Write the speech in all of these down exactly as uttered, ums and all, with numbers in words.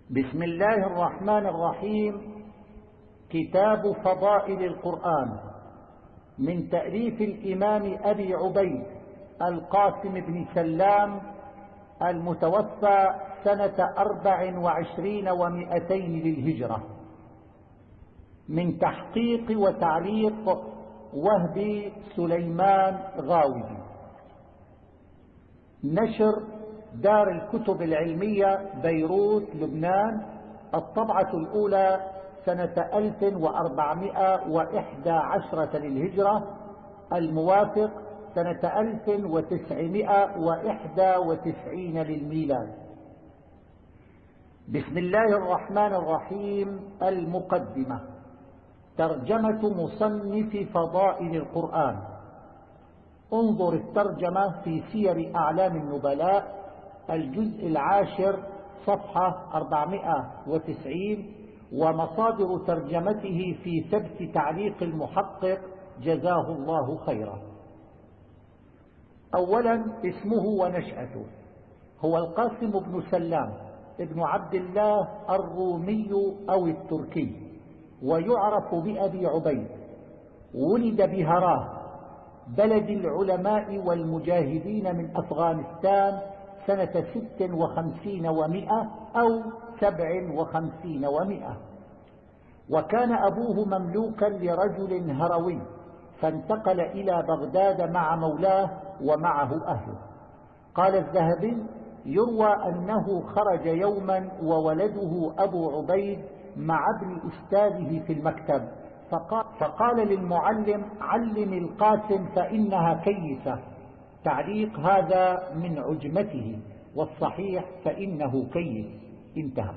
بسم الله الرحمن الرحيم. كتاب فضائل القرآن من تأليف الإمام أبي عبيد القاسم بن سلام المتوفى سنة أربع وعشرين ومئتين للهجرة، من تحقيق وتعليق وهب سليمان غاوي، نشر دار الكتب العلمية بيروت لبنان، الطبعة الأولى سنة ألف وأربعمائة وإحدى عشرة للهجرة، الموافق سنة ألف وتسعمائة وإحدى وتسعين للميلاد. بسم الله الرحمن الرحيم. المقدمة: ترجمة مصنف فضائل القرآن. انظر الترجمة في سير أعلام النبلاء الجزء العاشر صفحة أربعمائة وتسعين، ومصادر ترجمته في ثبت تعليق المحقق جزاه الله خيرا. أولا، اسمه ونشأته. هو القاسم بن سلام ابن عبد الله الرومي أو التركي، ويعرف بأبي عبيد. ولد بهراه بلد العلماء والمجاهدين من أفغانستان سنة ست وخمسين ومئة أو سبع وخمسين ومئة، وكان أبوه مملوكا لرجل هروي، فانتقل إلى بغداد مع مولاه ومعه أهله. قال الذهبي: يروى أنه خرج يوما وولده أبو عبيد مع ابن أستاذه في المكتب، فقال, فقال للمعلم: علم القاسم فإنها كيسة. تعليق: هذا من عجمته، والصحيح فإنه كيس. انتهى.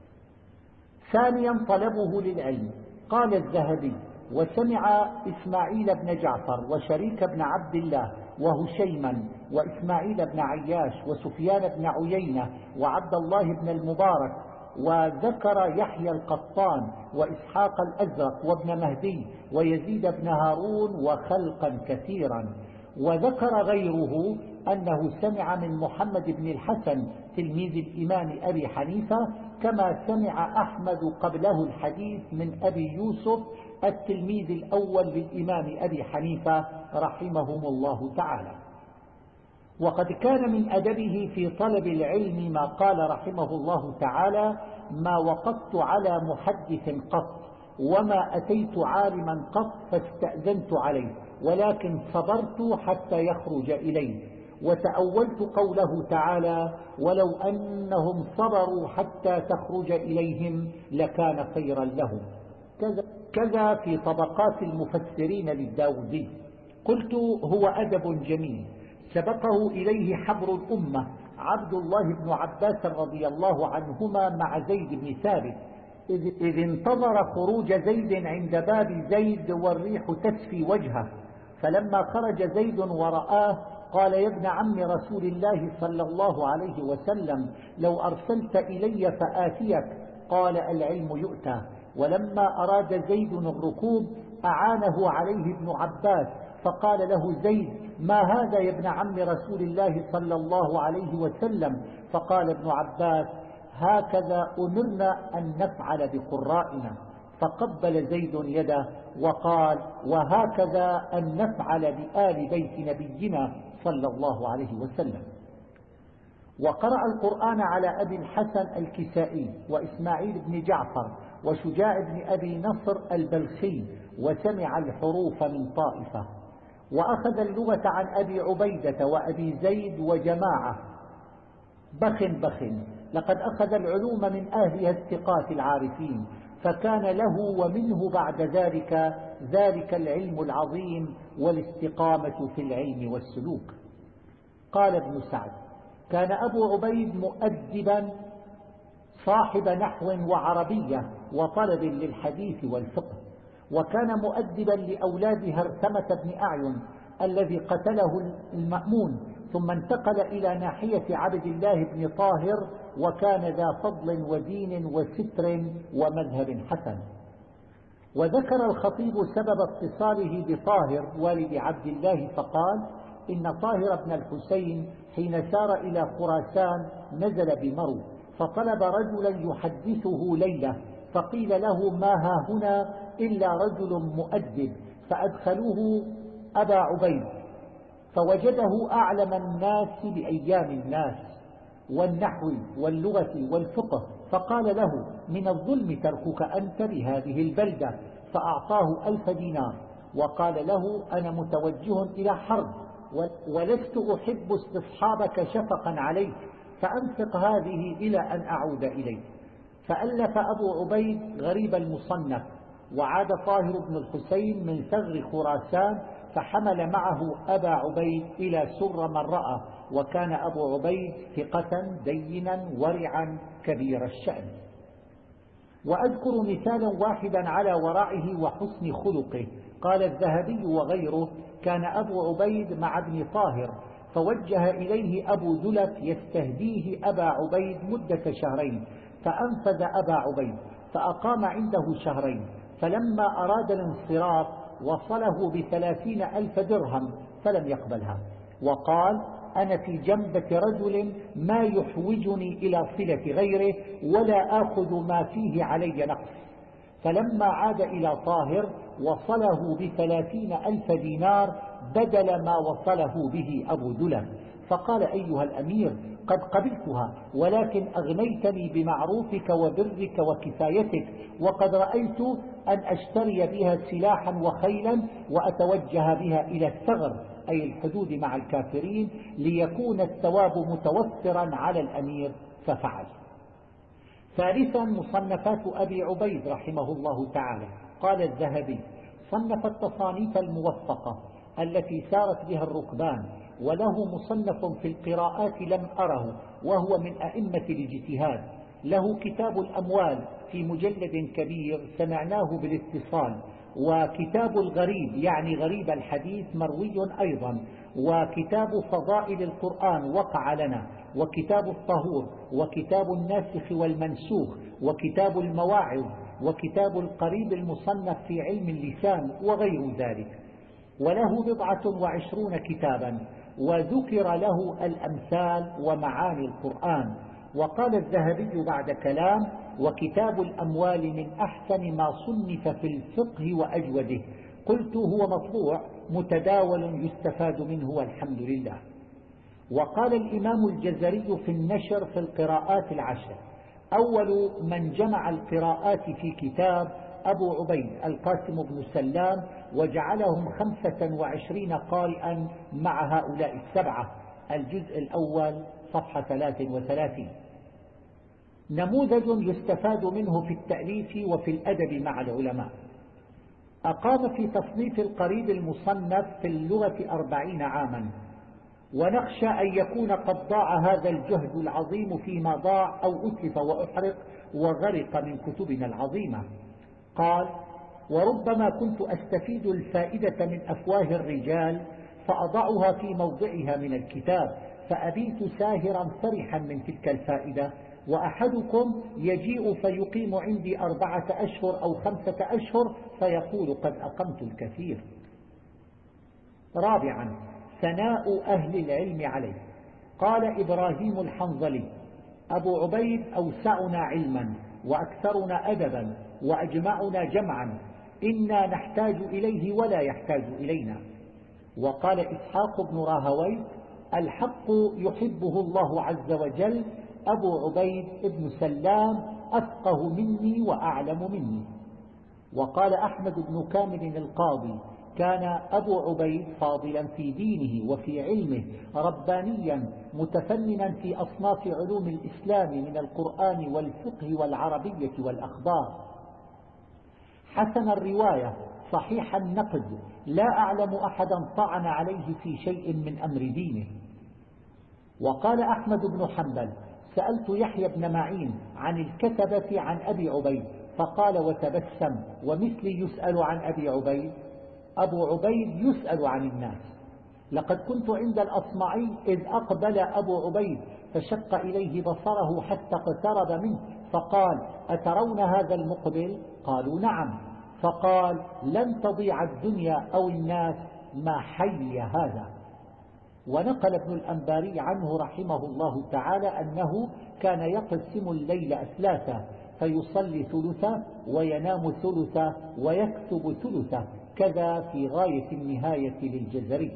ثانيا، طلبه للعلم. قال الذهبي: وسمع إسماعيل بن جعفر وشريك بن عبد الله وهشيما وإسماعيل بن عياش وسفيان بن عيينة وعبد الله بن المبارك، وذكر يحيى القطان وإسحاق الأزرق وابن مهدي ويزيد بن هارون وخلقا كثيرا. وذكر غيره أنه سمع من محمد بن الحسن تلميذ الإمام أبي حنيفة، كما سمع أحمد قبله الحديث من أبي يوسف التلميذ الأول للإمام أبي حنيفة رحمهم الله تعالى. وقد كان من أدبه في طلب العلم ما قال رحمه الله تعالى: ما وقفت على محدث قط، وما أتيت عالما قط فاستأذنت عليه، ولكن صبرت حتى يخرج إليه. وتأولت قوله تعالى: ولو أنهم صبروا حتى تخرج إليهم لكان خيرا لهم. كذا, كذا في طبقات المفسرين للداودي. قلت: هو أدب جميل سبقه إليه حبر الأمة عبد الله بن عباس رضي الله عنهما مع زيد بن ثابت، إذ انتظر خروج زيد عند باب زيد والريح تسفي وجهه، فلما خرج زيد ورآه قال: يا ابن عم رسول الله صلى الله عليه وسلم، لو أرسلت إلي فآتيك. قال: العلم يؤتى. ولما أراد زيد الركوب أعانه عليه ابن عباس، فقال له زيد: ما هذا يا ابن عم رسول الله صلى الله عليه وسلم؟ فقال ابن عباس: هكذا أمرنا أن نفعل بقرائنا. فقبل زيد يده وقال: وهكذا أن نفعل بآل بيت نبينا صلى الله عليه وسلم. وقرأ القرآن على أبي الحسن الكسائي وإسماعيل بن جعفر وشجاع بن أبي نصر البلخي، وسمع الحروف من طائفة. وأخذ اللغة عن أبي عبيدة وأبي زيد وجماعة. بخ بخ لقد أخذ العلوم من أهلها الثقات العارفين، فكان له ومنه بعد ذلك ذلك العلم العظيم والاستقامة في العلم والسلوك. قال ابن سعد: كان أبو عبيد مؤدبا صاحب نحو وعربية وطلب للحديث والفقه، وكان مؤدبا لأولاد هرثمة بن أعين الذي قتله المأمون، ثم انتقل إلى ناحية عبد الله بن طاهر، وكان ذا فضل ودين وستر ومذهب حسن. وذكر الخطيب سبب اتصاله بطاهر والد عبد الله، فقال: إن طاهر بن الحسين حين سار إلى خراسان نزل بمرو، فطلب رجلا يحدثه ليلة، فقيل له ما ها هنا إلا رجل مؤدب، فأدخلوه أبا عبيد، فوجده أعلم الناس بأيام الناس والنحو واللغة والفقه، فقال له من الظلم تركك أنت بهذه البلدة، فأعطاه ألف دينار، وقال له أنا متوجه إلى حرب ولست أحب استصحابك شفقا عليك، فأنفق هذه إلى أن أعود إليك. فألف أبو عبيد غريب المصنف، وعاد طاهر بن الحسين من ثغر خراسان، فحمل معه أبا عبيد إلى سر من رأى، وكان أبو عبيد ثقة دينا ورعا كبير الشأن. وأذكر مثالا واحدا على ورعه وحسن خلقه. قال الذهبي وغيره كان أبو عبيد مع ابن طاهر، فوجه إليه أبو دلف يستهديه أبا عبيد مدة شهرين، فأنفذ أبا عبيد فأقام عنده شهرين، فلما أراد الانصراف وصله بثلاثين ألف درهم فلم يقبلها، وقال أنا في جنبة رجل ما يحوجني إلى صلة غيره ولا آخذ ما فيه علي نقص. فلما عاد إلى طاهر وصله بثلاثين ألف دينار بدل ما وصله به أبو دلف، فقال أيها الأمير قد قبلتها، ولكن أغنيتني بمعروفك وبرك وكفايتك، وقد رأيت أن أشتري بها سلاحا وخيلا وأتوجه بها إلى الثغر أي الحدود مع الكافرين ليكون الثواب متوفرا على الأمير، ففعل. ثالثا مصنفات أبي عبيد رحمه الله تعالى. قال الذهبي صنف التصانيف الموفقة التي سارت بها الركبان، وله مصنف في القراءات لم أره وهو من أئمة الاجتهاد، له كتاب الأموال في مجلد كبير سمعناه بالاتصال، وكتاب الغريب يعني غريب الحديث مروي أيضا، وكتاب فضائل القرآن وقع لنا، وكتاب الطهور، وكتاب الناسخ والمنسوخ، وكتاب المواعظ، وكتاب القريب المصنف في علم اللسان وغير ذلك، وله بضعة وعشرون كتابا، وذكر له الأمثال ومعاني القرآن. وقال الذهبي بعد كلام وكتاب الأموال من أحسن ما صنف في الفقه وأجوده، قلت هو مطبوع متداول يستفاد منه والحمد لله. وقال الإمام الجزري في النشر في القراءات العشر أول من جمع القراءات في كتاب أبو عبيد القاسم بن سلام، وجعلهم خمسة وعشرين قارئا مع هؤلاء السبعة، الجزء الأول صفحة ثلاث وثلاثين. نموذج يستفاد منه في التأليف وفي الأدب مع العلماء. أقام في تصنيف القريب المصنف في اللغة أربعين عاما، ونخشى أن يكون قد ضاع هذا الجهد العظيم فيما ضاع أو أتلف وأحرق وغرق من كتبنا العظيمة. قال وربما كنت أستفيد الفائدة من أفواه الرجال فأضعها في موضعها من الكتاب، فأبيت ساهرا فرحا من تلك الفائدة، وأحدكم يجيء فيقيم عندي أربعة أشهر أو خمسة أشهر فيقول قد أقمت الكثير. رابعا ثناء أهل العلم عليه. قال إبراهيم الحنظلي أبو عبيد أوسعنا علما وأكثرنا أدبا وأجمعنا جمعا، إنا نحتاج إليه ولا يحتاج إلينا. وقال إسحاق بن راهوي الحق يحبه الله عز وجل، أبو عبيد بن سلام أفقه مني وأعلم مني. وقال أحمد بن كامل القاضي كان أبو عبيد فاضلا في دينه وفي علمه، ربانيا متفننا في أصناف علوم الإسلام من القرآن والفقه والعربية والأخبار، حسن الرواية صحيح النقد، لا أعلم أحدا طعن عليه في شيء من أمر دينه. وقال أحمد بن حنبل سألت يحيى بن معين عن الكتبة عن أبي عبيد فقال وتبسم ومثلي يسأل عن أبي عبيد. أبو عبيد يسأل عن الناس. لقد كنت عند الأصمعي إذ أقبل أبو عبيد فشق إليه بصره حتى اقترب منه فقال أترون هذا المقبل؟ قالوا نعم. فقال لن تضيع الدنيا أو الناس ما حي هذا. ونقل ابن الأنباري عنه رحمه الله تعالى أنه كان يقسم الليل أثلاثا، فيصلي ثلثا وينام ثلثا ويكتب ثلثا، كذا في غاية النهاية للجزري.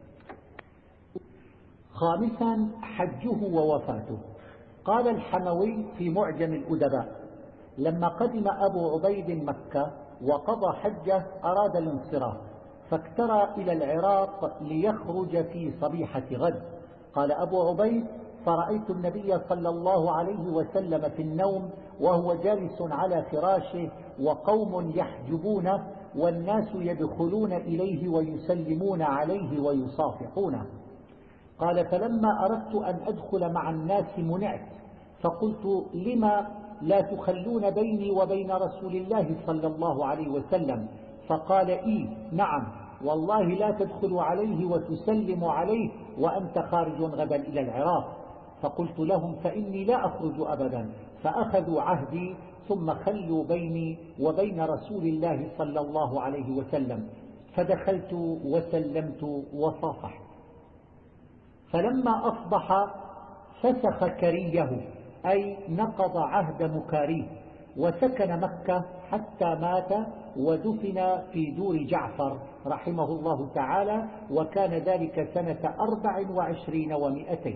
خامسا حجه ووفاته. قال الحموي في معجم الأدباء: لما قدم أبو عبيد مكة وقضى حجه أراد الانصراف، فاكترى إلى العراق ليخرج في صبيحة غد. قال أبو عبيد: فرأيت النبي صلى الله عليه وسلم في النوم وهو جالس على فراشه وقوم يحجبونه والناس يدخلون إليه ويسلمون عليه ويصافحونه. قال: فلما أردت أن أدخل مع الناس منعت، فقلت: لما لا تخلون بيني وبين رسول الله صلى الله عليه وسلم؟ فقال: إيه نعم، والله لا تدخل عليه وتسلم عليه وأنت خارج غدا إلى العراق. فقلت لهم: فإني لا أخرج أبدا. فأخذوا عهدي ثم خلوا بيني وبين رسول الله صلى الله عليه وسلم، فدخلت وسلمت وصافحت. فلما أصبح فسخ كريه، أي نقض عهد مكاريه، وسكن مكة حتى مات ودفن في دور جعفر رحمه الله تعالى، وكان ذلك سنة أربع وعشرين ومائتين.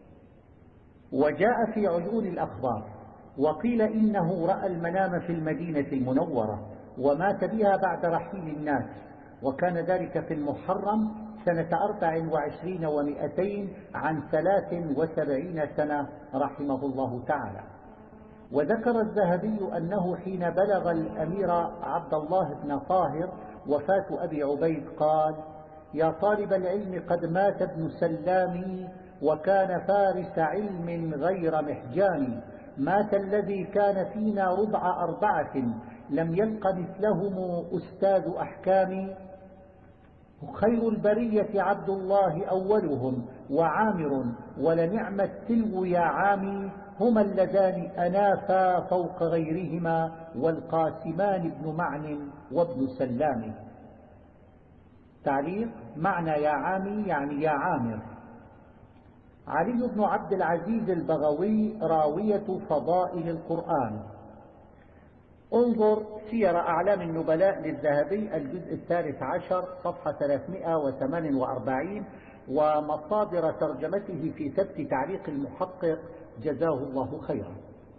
وجاء في عيون الأخبار وقيل إنه رأى المنام في المدينة المنورة ومات بها بعد رحيل الناس، وكان ذلك في المحرم سنة أربع وعشرين ومائتين عن ثلاث وسبعين سنة رحمه الله تعالى. وذكر الذهبي أنه حين بلغ الأمير عبد الله بن طاهر وفاة أبي عبيد قال: يا طالب العلم، قد مات ابن سلامي وكان فارس علم غير محجان، مات الذي كان فينا ربع أربعة لم يلق مثلهم أستاذ أحكام، خير البرية عبد الله أولهم وعامر، ولنعم التلو يا عامي، هما اللذان أنافا فوق غيرهما، والقاسمان بن معن وابن سلام. تعليق: معنى يا عامي يعني يا عامر. علي بن عبد العزيز البغوي، راوية فضائل القرآن. انظر سير أعلام النبلاء للذهبي الجزء الثالث عشر صفحة ثلاثمائة وثمان وأربعين، ومصادر ترجمته في ثبت تعليق المحقق جزاه الله خيرا.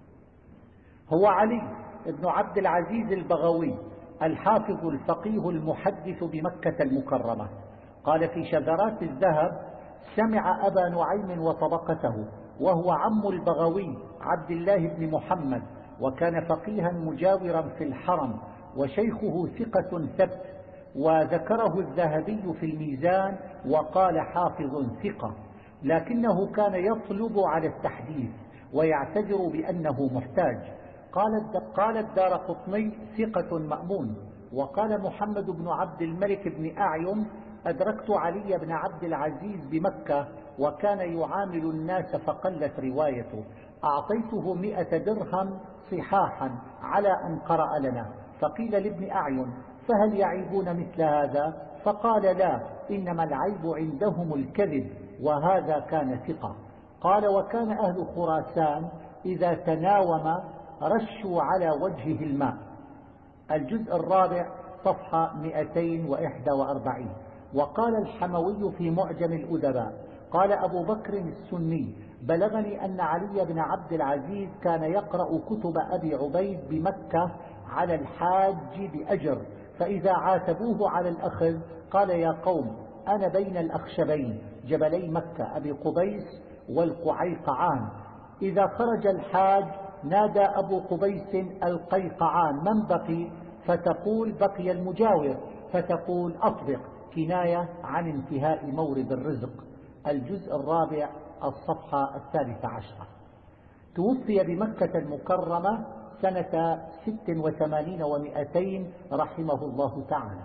هو علي بن عبد العزيز البغوي الحافظ الفقيه المحدث بمكة المكرمة. قال في شذرات الذهب: سمع أبا نعيم وطبقته، وهو عم البغوي عبد الله بن محمد، وكان فقيها مجاورا في الحرم، وشيخه ثقة ثبت. وذكره الذهبي في الميزان وقال: حافظ ثقة، لكنه كان يطلب على التحديث ويعتذر بأنه محتاج. قال الدارقطني: ثقة مأمون. وقال محمد بن عبد الملك بن أعين: أدركت علي بن عبد العزيز بمكة وكان يعامل الناس فقلت روايته، أعطيته مئة درهم صحاحا على أن قرأ لنا، فقيل لابن أعين: فهل يعيبون مثل هذا؟ فقال: لا، إنما العيب عندهم الكذب، وهذا كان ثقة. قال: وكان أهل خراسان إذا تناوم رشوا على وجهه الماء. الجزء الرابع صفحة مئتين وإحدى وأربعين. وقال الحموي في معجم الأدباء: قال أبو بكر السني: بلغني أن علي بن عبد العزيز كان يقرأ كتب أبي عبيد بمكة على الحاج بأجر، فإذا عاتبوه على الأخذ قال: يا قوم، أنا بين الأخشبين جبلي مكة أبي قبيس والقعيقعان، إذا خرج الحاج نادى أبو قبيس: القيقعان، من بقي؟ فتقول: بقي المجاور، فتقول: أطبق، كناية عن انتهاء مورد الرزق. الجزء الرابع الصفحة الثالثة عشرة. توفي بمكة المكرمة سنة ست وثمانين ومائتين رحمه الله تعالى.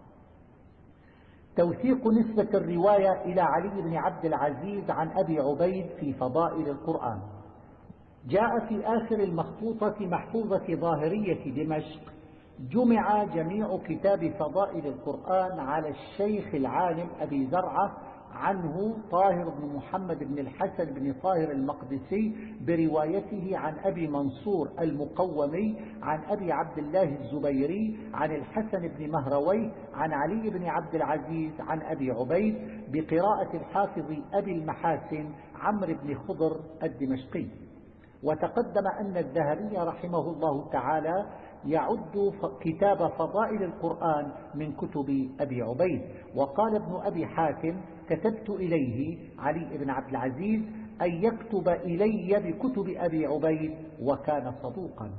توثيق نسبة الرواية إلى علي بن عبد العزيز عن أبي عبيد في فضائل القرآن. جاء في آخر المخطوطة محفوظة ظاهرية دمشق: جمع جميع كتاب فضائل القرآن على الشيخ العالم أبي زرعة عنه طاهر بن محمد بن الحسن بن طاهر المقدسي بروايته عن أبي منصور المقومي عن أبي عبد الله الزبيري عن الحسن بن مهروي عن علي بن عبد العزيز عن أبي عبيد بقراءة الحافظ أبي المحاسن عمرو بن خضر الدمشقي. وتقدم أن الذهبي رحمه الله تعالى يعد كتاب فضائل القرآن من كتب أبي عبيد. وقال ابن أبي حاتم: كتبت إليه علي بن عبد العزيز أن يكتب إلي بكتب أبي عبيد، وكان صدوقا.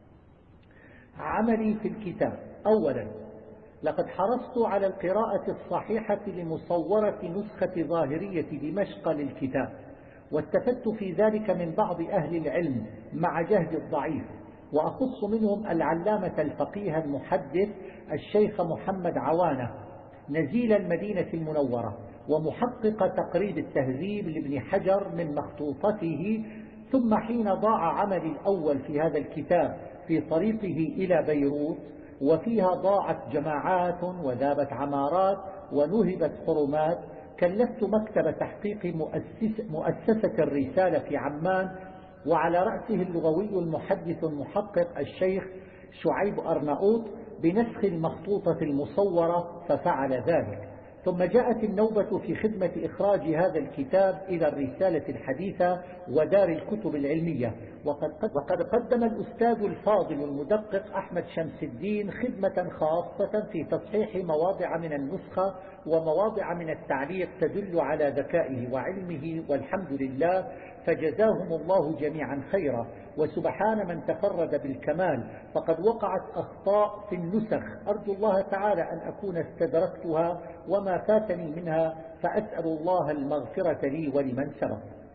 عملي في الكتاب: أولا، لقد حرصت على القراءة الصحيحة لمصورة نسخة ظاهرية دمشق للكتاب، واستفدت في ذلك من بعض أهل العلم مع جهد الضعيف، وأخص منهم العلامة الفقيه المحدث الشيخ محمد عوانة نزيل المدينة المنورة، ومحقق تقريب التهذيب لابن حجر من مخطوطته. ثم حين ضاع عملي الأول في هذا الكتاب في طريقه إلى بيروت، وفيها ضاعت جماعات وذابت عمارات ونهبت حرمات، كلفت مكتب تحقيق مؤسس مؤسسة الرسالة في عمان، وعلى رأسه اللغوي المحدث المحقق الشيخ شعيب أرناؤوط بنسخ المخطوطة المصورة، ففعل ذلك. ثم جاءت النوبة في خدمة إخراج هذا الكتاب إلى الرسالة الحديثة ودار الكتب العلمية، وقد, وقد قدم الأستاذ الفاضل المدقق أحمد شمس الدين خدمة خاصة في تصحيح مواضع من النسخة ومواضع من التعليق تدل على ذكائه وعلمه، والحمد لله، فجزاهم الله جميعا خيرا. وسبحان من تفرد بالكمال، فقد وقعت أخطاء في النسخ أرجو الله تعالى أن أكون استدركتها وما فاتني منها، فأسأل الله المغفرة لي ولمن سبق.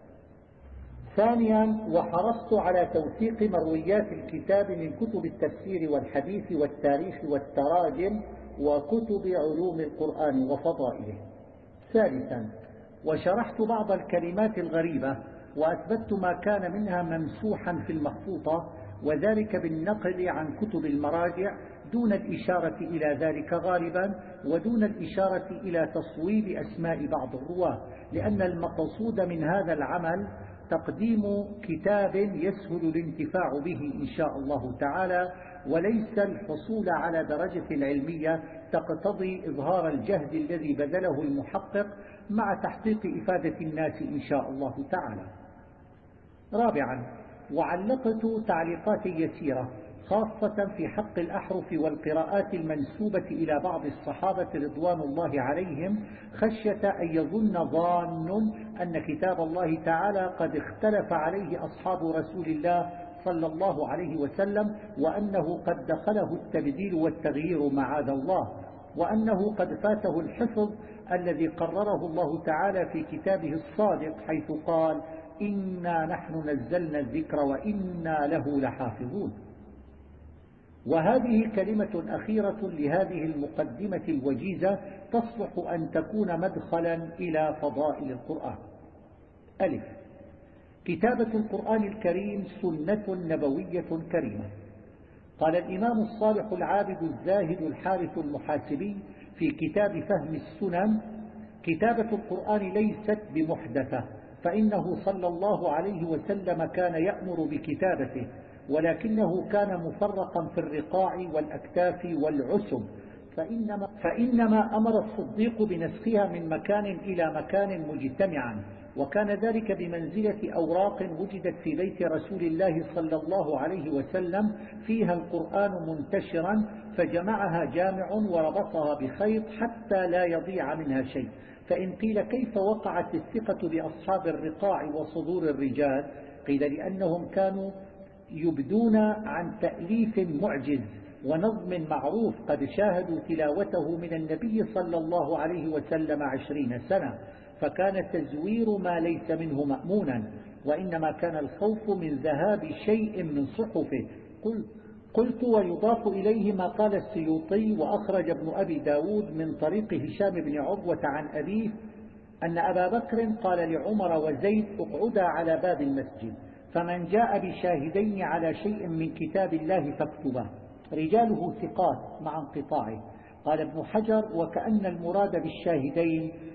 ثانيا، وحرصت على توثيق مرويات الكتاب من كتب التفسير والحديث والتاريخ والتراجم وكتب علوم القرآن وفضائله. ثالثا، وشرحت بعض الكلمات الغريبة وأثبتت ما كان منها ممسوحا في المخطوطة، وذلك بالنقل عن كتب المراجع دون الإشارة إلى ذلك غالبا، ودون الإشارة إلى تصويب أسماء بعض الرواة، لأن المقصود من هذا العمل تقديم كتاب يسهل الانتفاع به إن شاء الله تعالى، وليس الحصول على درجة العلمية تقتضي إظهار الجهد الذي بذله المحقق مع تحقيق إفادة الناس إن شاء الله تعالى. رابعا، وعلقت تعليقات يسيرة خاصة في حق الأحرف والقراءات المنسوبة إلى بعض الصحابة رضوان الله عليهم، خشية أن يظن ظان أن كتاب الله تعالى قد اختلف عليه أصحاب رسول الله صلى الله عليه وسلم، وأنه قد دخله التبديل والتغيير معاذ الله، وأنه قد فاته الحفظ الذي قرره الله تعالى في كتابه الصادق، حيث قال: إنا نحن نزلنا الذكر وإنا له لحافظون. وهذه كلمة أخيرة لهذه المقدمة الوجيزة تصلح أن تكون مدخلا إلى فضائل القرآن. ألف، كتابة القرآن الكريم سنة نبوية كريمة. قال الإمام الصالح العابد الزاهد الحارث المحاسبي في كتاب فهم السنن: كتابة القرآن ليست بمحدثة، فإنه صلى الله عليه وسلم كان يأمر بكتابته، ولكنه كان مفرقا في الرقاع والأكتاف والعسم، فإنما, فإنما أمر الصديق بنسخها من مكان إلى مكان مجتمعا، وكان ذلك بمنزلة أوراق وجدت في بيت رسول الله صلى الله عليه وسلم فيها القرآن منتشرا، فجمعها جامع وربطها بخيط حتى لا يضيع منها شيء. فإن قيل كيف وقعت الثقة بأصحاب الرقاع وصدور الرجال؟ قيل لأنهم كانوا يبدون عن تأليف معجز ونظم معروف قد شاهدوا تلاوته من النبي صلى الله عليه وسلم عشرين سنة، فكان تزوير ما ليس منه مأمونا، وإنما كان الخوف من ذهاب شيء من صحفه. قل قلت ويضاف إليه ما قال السيوطي وأخرج ابن أبي داود من طريق هشام بن عروة عن أبيه أن أبا بكر قال لعمر وزيد: اقعدا على باب المسجد، فمن جاء بشاهدين على شيء من كتاب الله فاكتباه، رجاله ثقات مع انقطاعه. قال ابن حجر: وكأن المراد بالشاهدين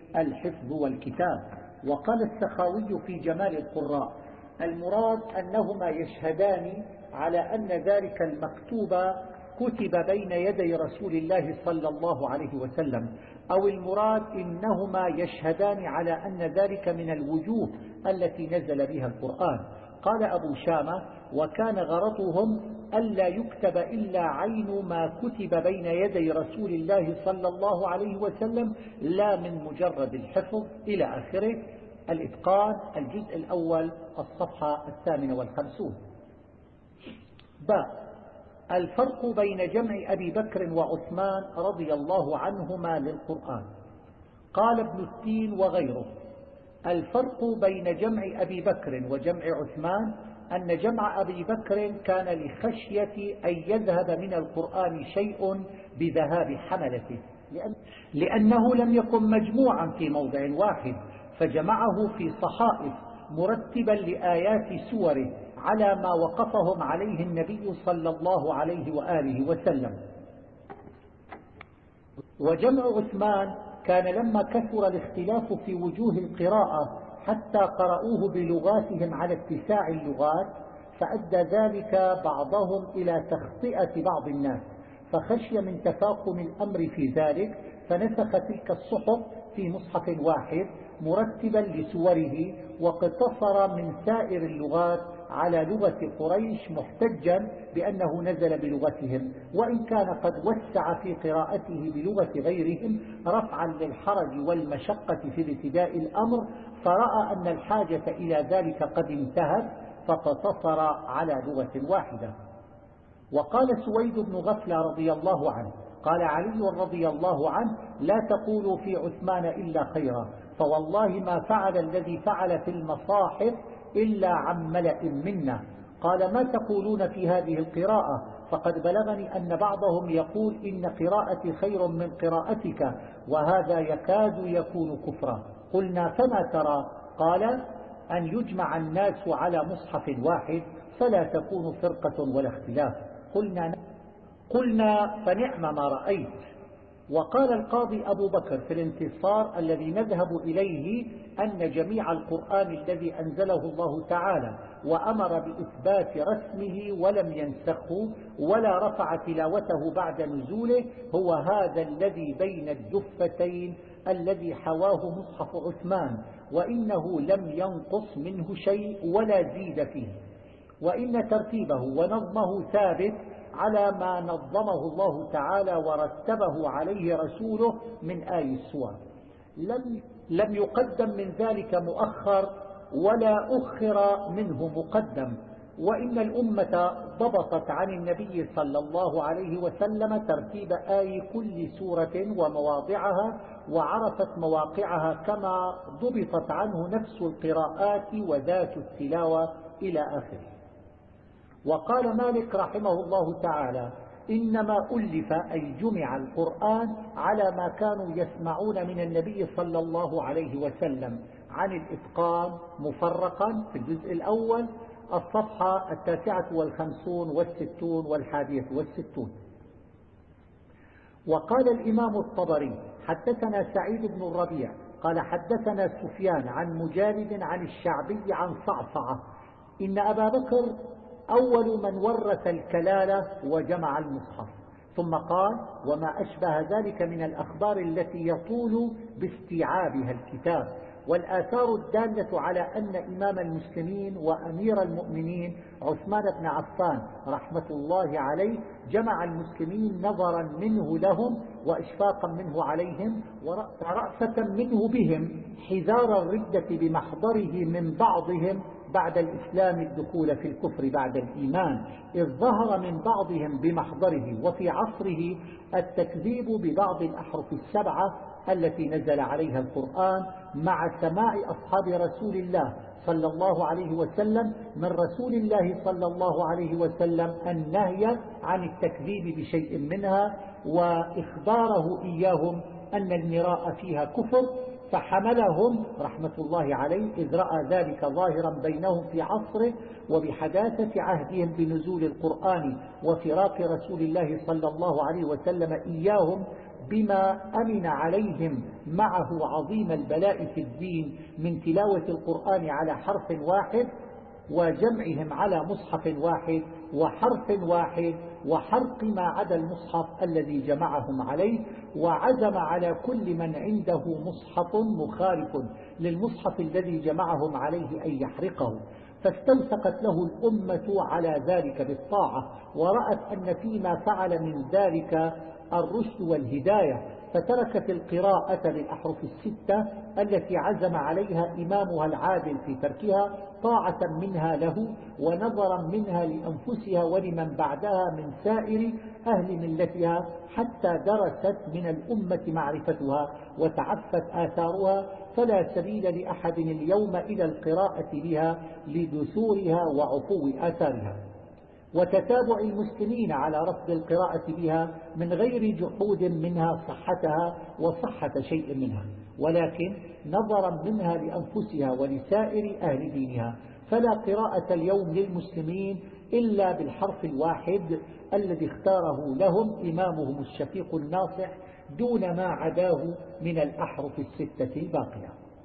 الحفظ والكتاب. وقال السخاوي في جمال القراء: المراد أنهما يشهدان على أن ذلك المكتوب كتب بين يدي رسول الله صلى الله عليه وسلم، أو المراد إنهما يشهدان على أن ذلك من الوجوه التي نزل بها القرآن. قال أبو شامة: وكان غرضهم ألا يكتب إلا عين ما كتب بين يدي رسول الله صلى الله عليه وسلم، لا من مجرد الحفظ، إلى آخره. الإتقان، الجزء الأول، الصفحة الثامنة والخمسون. باء الفرق بين جمع أبي بكر وعثمان رضي الله عنهما للقرآن. قال ابن التين وغيره: الفرق بين جمع أبي بكر وجمع عثمان أن جمع أبي بكر كان لخشية أن يذهب من القرآن شيء بذهاب حملته، لأنه لم يكن مجموعا في موضع واحد، فجمعه في صحائف مرتبا لآيات سوره على ما وقفهم عليه النبي صلى الله عليه وآله وسلم. وجمع عثمان كان لما كثر الاختلاف في وجوه القراءة حتى قرأوه بلغاتهم على اتساع اللغات، فأدى ذلك بعضهم إلى تخطئة بعض الناس، فخشي من تفاقم الأمر في ذلك فنسخ تلك الصحف في مصحف واحد مرتبا لسوره، واقتصر من سائر اللغات على لغة قريش محتجا بأنه نزل بلغتهم، وإن كان قد وسع في قراءته بلغة غيرهم رفعا للحرج والمشقة في ابتداء الأمر، فرأى أن الحاجة إلى ذلك قد انتهت فاقتصر على لغة واحدة. وقال سويد بن غفلة رضي الله عنه: قال علي رضي الله عنه: لا تقولوا في عثمان إلا خيرا، فوالله ما فعل الذي فعل في المصاحف إلا عن ملأ منا. قال: ما تقولون في هذه القراءة؟ فقد بلغني أن بعضهم يقول إن قراءتي خير من قراءتك، وهذا يكاد يكون كفرا. قلنا: فما ترى؟ قال: أن يجمع الناس على مصحف واحد فلا تكون فرقة ولا اختلاف. قلنا قلنا فنعم ما رأيت. وقال القاضي أبو بكر في الانتصار الذي نذهب إليه أن جميع القرآن الذي أنزله الله تعالى وأمر بإثبات رسمه ولم ينسخه ولا رفع تلاوته بعد نزوله هو هذا الذي بين الدفتين الذي حواه مصحف عثمان، وإنه لم ينقص منه شيء ولا زيد فيه، وإن ترتيبه ونظمه ثابت على ما نظمه الله تعالى ورتبه عليه رسوله من آي السور، لم, لم يقدم من ذلك مؤخر ولا أخر منه مقدم. وإن الأمة ضبطت عن النبي صلى الله عليه وسلم ترتيب آي كل سورة ومواضعها، وعرفت مواقعها كما ضبطت عنه نفس القراءات وذات التلاوة إلى آخره. وقال مالك رحمه الله تعالى: إنما ألف أي جمع القرآن على ما كانوا يسمعون من النبي صلى الله عليه وسلم عن الإتقان مفرقا في الجزء الأول، الصفحة التاسعة والخمسون والستون والحادية والستون. وقال الإمام الطبري: حدثنا سعيد بن الربيع قال حدثنا سفيان عن مجالد عن الشعبي عن صعصعة إن أبا بكر أول من ورث الكلالة وجمع المصحف، ثم قال: وما أشبه ذلك من الأخبار التي يطول باستيعابها الكتاب، والآثار الدالة على أن إمام المسلمين وأمير المؤمنين عثمان بن عفان رحمة الله عليه جمع المسلمين نظرا منه لهم وإشفاقا منه عليهم ورأفة منه بهم، حذار الردة بمحضره من بعضهم بعد الإسلام الدخول في الكفر بعد الإيمان، إذ ظهر من بعضهم بمحضره وفي عصره التكذيب ببعض الأحرف السبعة التي نزل عليها القرآن، مع سماع أصحاب رسول الله صلى الله عليه وسلم من رسول الله صلى الله عليه وسلم النهي عن التكذيب بشيء منها، وإخباره إياهم أن المراء فيها كفر، فحملهم رحمة الله عليه إذ رأى ذلك ظاهرا بينهم في عصره وبحداثة عهدهم بنزول القرآن وفراق رسول الله صلى الله عليه وسلم إياهم بما أمن عليهم معه عظيم البلاء في الدين من تلاوة القرآن على حرف واحد وجمعهم على مصحف واحد وحرف واحد وحرق ما عدا المصحف الذي جمعهم عليه، وعزم على كل من عنده مصحف مخالف للمصحف الذي جمعهم عليه أن يحرقه. فاستوثقت له الأمة على ذلك بالطاعة، ورأت أن فيما فعل من ذلك الرشد والهداية، فتركت القراءة بالأحرف الستة التي عزم عليها إمامها العادل في تركها طاعة منها له ونظرا منها لأنفسها ولمن بعدها من سائر أهل ملتها، حتى درست من الأمة معرفتها وتعفت آثارها، فلا سبيل لأحد اليوم إلى القراءة بها لدثورها وعفو آثارها، وتتابع المسلمين على رفض القراءة بها من غير جحود منها صحتها وصحة شيء منها، ولكن نظرا منها لأنفسها ولسائر أهل دينها. فلا قراءة اليوم للمسلمين إلا بالحرف الواحد الذي اختاره لهم إمامهم الشفيق الناصح دون ما عداه من الأحرف الستة الباقية.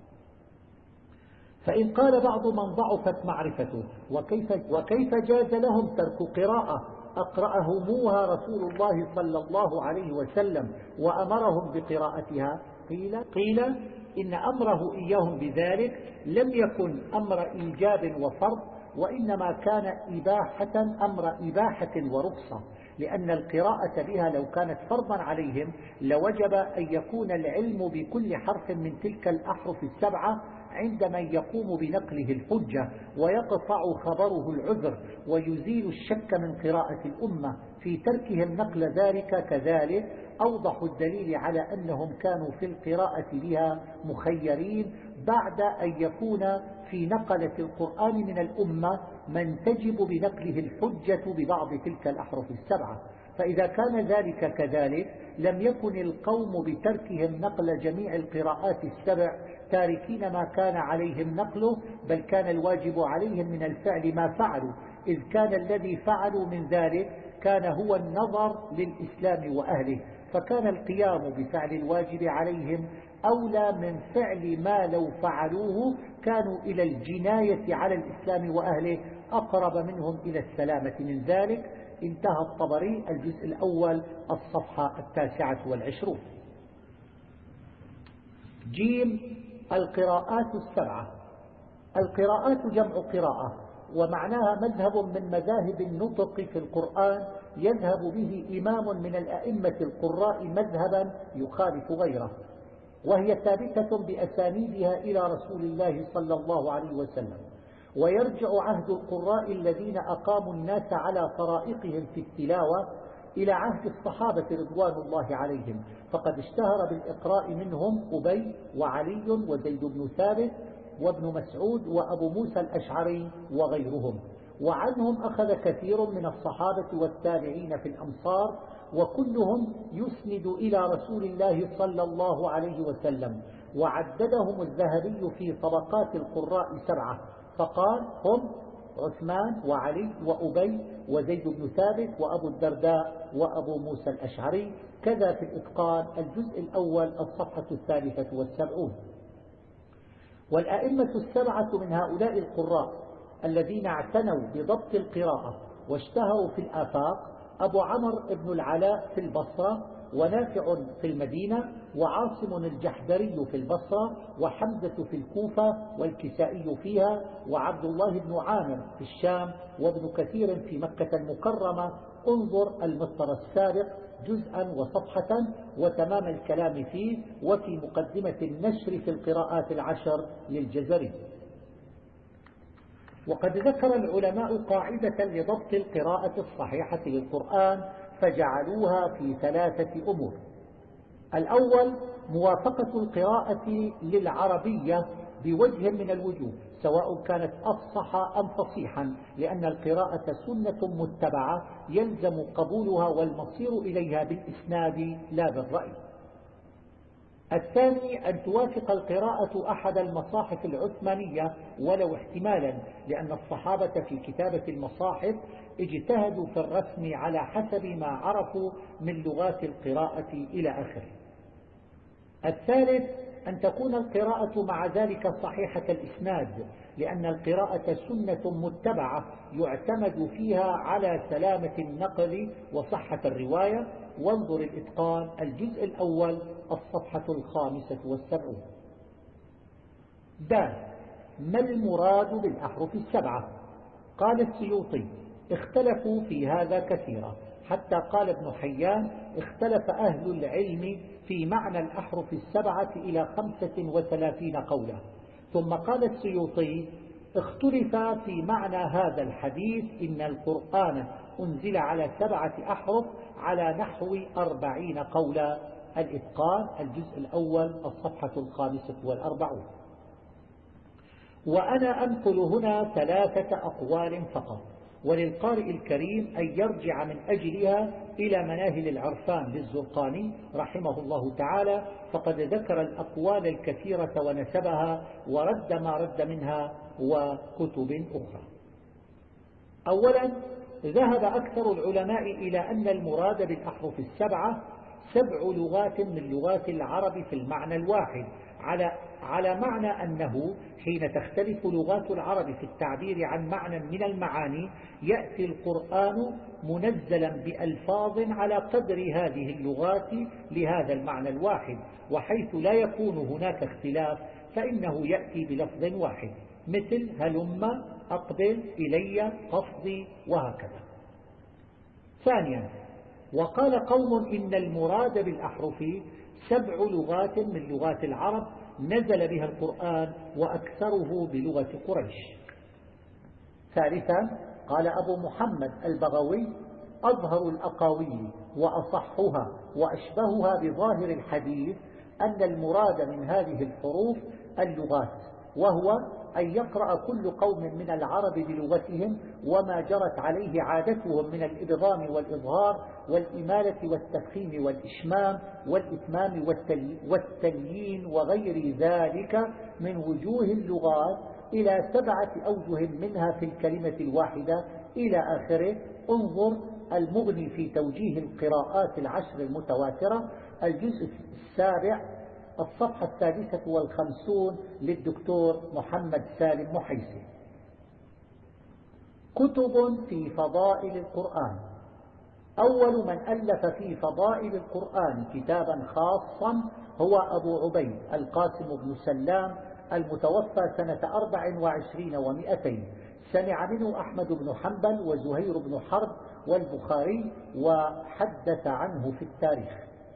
فإن قال بعض من ضعفت معرفته وكيف, وكيف جاز لهم ترك قراءة أقرأهموها رسول الله صلى الله عليه وسلم وأمرهم بقراءتها؟ قيل, قيل إن أمره إياهم بذلك لم يكن أمر إيجاب وفرض، وإنما كان إباحة أمر إباحة ورخصة، لأن القراءة بها لو كانت فرضا عليهم لوجب أن يكون العلم بكل حرف من تلك الأحرف السبعة عند من يقوم بنقله الحجة ويقطع خبره العذر ويزيل الشك من قراءة الأمة في تركهم نقل ذلك. كذلك أوضح الدليل على أنهم كانوا في القراءة بها مخيرين بعد أن يكون في نقلة القرآن من الأمة من تجب بنقله الحجة ببعض تلك الأحرف السبعة. فإذا كان ذلك كذلك لم يكن القوم بتركهم نقل جميع القراءات السبع تاركين ما كان عليهم نقله، بل كان الواجب عليهم من الفعل ما فعلوا، إذ كان الذي فعلوا من ذلك كان هو النظر للإسلام وأهله، فكان القيام بفعل الواجب عليهم أولى من فعل ما لو فعلوه كانوا إلى الجناية على الإسلام وأهله أقرب منهم إلى السلامة من ذلك. انتهى الطبري الجزء الأول الصفحة التاسعة والعشرون. جيم القراءات السبعة. القراءات جمع قراءة، ومعناها مذهب من مذاهب النطق في القرآن يذهب به إمام من الأئمة القراء مذهبا يخالف غيره، وهي ثابتة بأسانيدها إلى رسول الله صلى الله عليه وسلم. ويرجع عهد القراء الذين أقاموا الناس على طرائقهم في التلاوة إلى عهد الصحابة رضوان الله عليهم، فقد اشتهر بالإقراء منهم أبي وعلي وزيد بن ثابت وابن مسعود وأبو موسى الأشعري وغيرهم، وعنهم أخذ كثير من الصحابة والتابعين في الأمصار، وكلهم يسند إلى رسول الله صلى الله عليه وسلم. وعددهم الذهبي في طبقات القراء سبعة، فقال هم عثمان وعلي وأبي وزيد بن ثابت وأبو الدرداء وأبو موسى الأشعري، كذا في الإتقان الجزء الأول الصفحة الثالثة والسبعون. والأئمة السبعة من هؤلاء القراء الذين اعتنوا بضبط القراءة واشتهروا في الآفاق: أبو عمرو بن العلاء في البصرة، ونافع في المدينة، وعاصم الجحدري في البصرة، وحمزة في الكوفة والكسائي فيها، وعبد الله بن عامر في الشام، وابن كثير في مكة المكرمة. انظر المصدر السابق جزءا وصفحة وتمام الكلام فيه، وفي مقدمة النشر في القراءات العشر للجزري. وقد ذكر العلماء قاعدة لضبط القراءة الصحيحة للقرآن فجعلوها في ثلاثة أمور: الأول موافقة القراءة للعربية بوجه من الوجوه، سواء كانت أفصح أم فصيحا، لأن القراءة سنة متبعة يلزم قبولها والمصير إليها بالإسناد لا بالرأي. الثاني أن توافق القراءة أحد المصاحف العثمانية ولو احتمالا، لأن الصحابة في كتابة المصاحف اجتهدوا في الرسم على حسب ما عرفوا من لغات القراءة إلى آخره. الثالث أن تكون القراءة مع ذلك صحيحة الإسناد، لأن القراءة سنة متبعة يعتمد فيها على سلامة النقل وصحة الرواية. وانظر الإتقان الجزء الأول الصفحة الخامسة والسبعون. د ما المراد بالأحرف السبعة؟ قال السيوطي: اختلفوا في هذا كثيرا، حتى قال ابن حيان: اختلف أهل العلم في معنى الأحرف السبعة إلى خمسة وثلاثين قولا. ثم قال السيوطي: اختلف في معنى هذا الحديث إن القرآن أنزل على سبعة أحرف على نحو أربعين قولا. الإتقان الجزء الأول الصفحة الخامسة والأربعون. وأنا أنقل هنا ثلاثة أقوال فقط، وللقارئ الكريم أن يرجع من أجلها إلى مناهل العرفان للزرقاني رحمه الله تعالى، فقد ذكر الأقوال الكثيرة ونسبها ورد ما رد منها وكتب أخرى. أولا، ذهب أكثر العلماء إلى أن المراد بالأحرف السبعة سبع لغات من لغات العرب في المعنى الواحد، على على معنى أنه حين تختلف لغات العرب في التعبير عن معنى من المعاني يأتي القرآن منزلا بألفاظ على قدر هذه اللغات لهذا المعنى الواحد، وحيث لا يكون هناك اختلاف فإنه يأتي بلفظ واحد، مثل هلم، أقبل، إلي، قصدي، وهكذا. ثانيا، وقال قوم إن المراد بالأحرف سبع لغات من لغات العرب نزل بها القرآن وأكثره بلغة قريش. ثالثا، قال أبو محمد البغوي: أظهر الأقاويل وأصحها وأشبهها بظاهر الحديث أن المراد من هذه الحروف اللغات، وهو أن يقرأ كل قوم من العرب بلغتهم وما جرت عليه عادتهم من الإدغام والإظهار والإمالة والتفخيم والإشمام والإتمام والتليين وغير ذلك من وجوه اللغات إلى سبعة أوجه منها في الكلمة الواحدة إلى آخره. انظر المغني في توجيه القراءات العشر المتواترة الجزء السابع الصفحة السادسة والخمسون للدكتور محمد سالم محيسي. كتب في فضائل القرآن. أول من ألف في فضائل القرآن كتابا خاصا هو أبو عبيد القاسم بن سلام المتوفى سنة أربع وعشرين ومئتين. سمع منه أحمد بن حنبل وزهير بن حرب والبخاري وحدث عنه في التاريخ.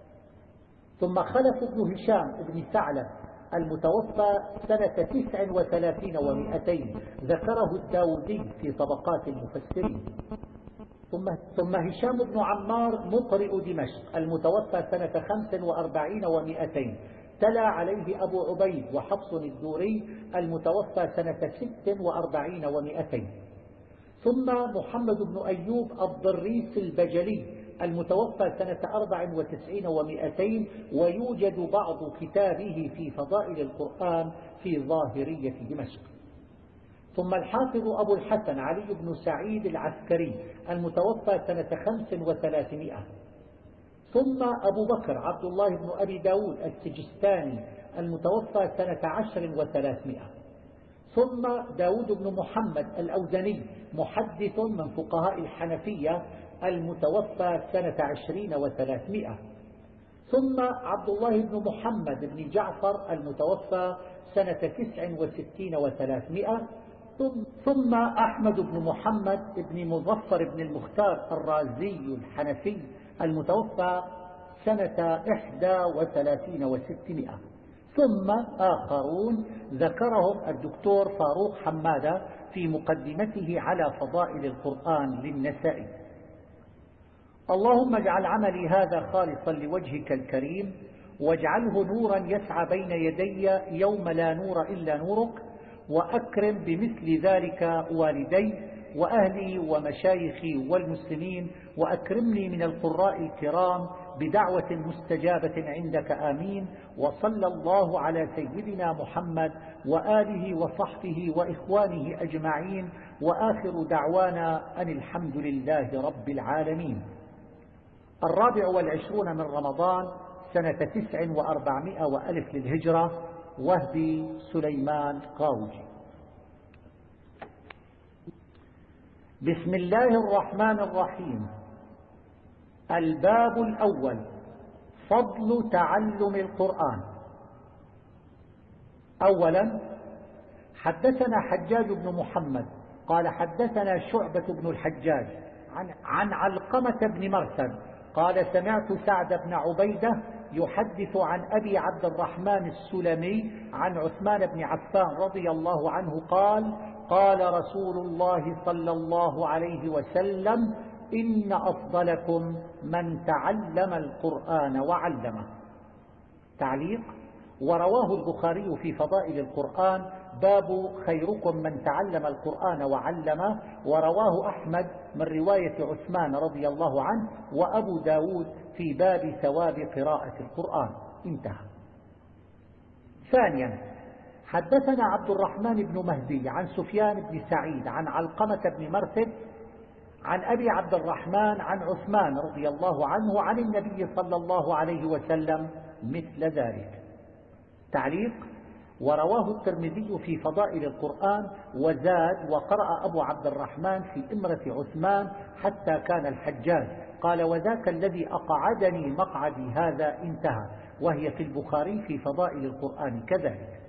ثم خلف بن هشام بن ثعلب المتوفى سنة تسع وثلاثين ومئتين، ذكره الداودي في طبقات المفسرين. ثم, ثم هشام بن عمار مقرئ دمشق المتوفى سنة خمس وأربعين ومئتين، تلا عليه أبو عبيد وحفص الدوري المتوفى سنة ست وأربعين ومئتين. ثم محمد بن أيوب الضريس البجلي المتوفى سنة أربع وتسعين ومئتين، ويوجد بعض كتابه في فضائل القرآن في ظاهرية دمشق. ثم الحافظ أبو الحسن علي بن سعيد العسكري المتوفى سنة خمس وثلاثمائة. ثم أبو بكر عبد الله بن أبي داود السجستاني المتوفى سنة عشر وثلاثمائة. ثم داود بن محمد الأوزني محدث من فقهاء الحنفية المتوفى سنة عشرين وثلاثمائة. ثم عبد الله بن محمد بن جعفر المتوفى سنة تسع وستين وثلاثمائة. ثم أحمد بن محمد بن مظفر بن المختار الرازي الحنفي المتوفى سنة إحدى وثلاثين وستمائة. ثم آخرون ذكرهم الدكتور فاروق حمادة في مقدمته على فضائل القرآن للنسائي. اللهم اجعل عملي هذا خالصا لوجهك الكريم، واجعله نورا يسعى بين يدي يوم لا نور إلا نورك، وأكرم بمثل ذلك والدي وأهلي ومشايخي والمسلمين، وأكرمني من القراء الكرام بدعوة مستجابة عندك آمين. وصلى الله على سيدنا محمد وآله وصحبه وإخوانه أجمعين، وآخر دعوانا أن الحمد لله رب العالمين. الرابع والعشرون من رمضان سنة تسع وأربعمائة وألف للهجرة، وهبي سليمان قاوجي. بسم الله الرحمن الرحيم. الباب الأول: فضل تعلم القرآن. أولا، حدثنا حجاج بن محمد قال حدثنا شعبة بن الحجاج عن, عن علقمة بن مرثد قال سمعت سعد بن عبيدة يحدث عن أبي عبد الرحمن السلمي عن عثمان بن عفان رضي الله عنه قال: قال رسول الله صلى الله عليه وسلم: إن أفضلكم من تعلم القرآن وعلمه. تعليق: ورواه البخاري في فضائل القرآن باب خيركم من تعلم القرآن وعلمه، ورواه أحمد من رواية عثمان رضي الله عنه، وأبو داود في باب ثواب قراءة القرآن. انتهى. ثانيا، حدثنا عبد الرحمن بن مهدي عن سفيان بن سعيد عن علقمة بن مرثد عن أبي عبد الرحمن عن عثمان رضي الله عنه عن النبي صلى الله عليه وسلم مثل ذلك. تعليق: ورواه الترمذي في فضائل القرآن وزاد: وقرأ أبو عبد الرحمن في إمرة عثمان حتى كان الحجاج، قال: وذاك الذي أقعدني مقعدي هذا. انتهى. وهي في البخاري في فضائل القرآن كذلك.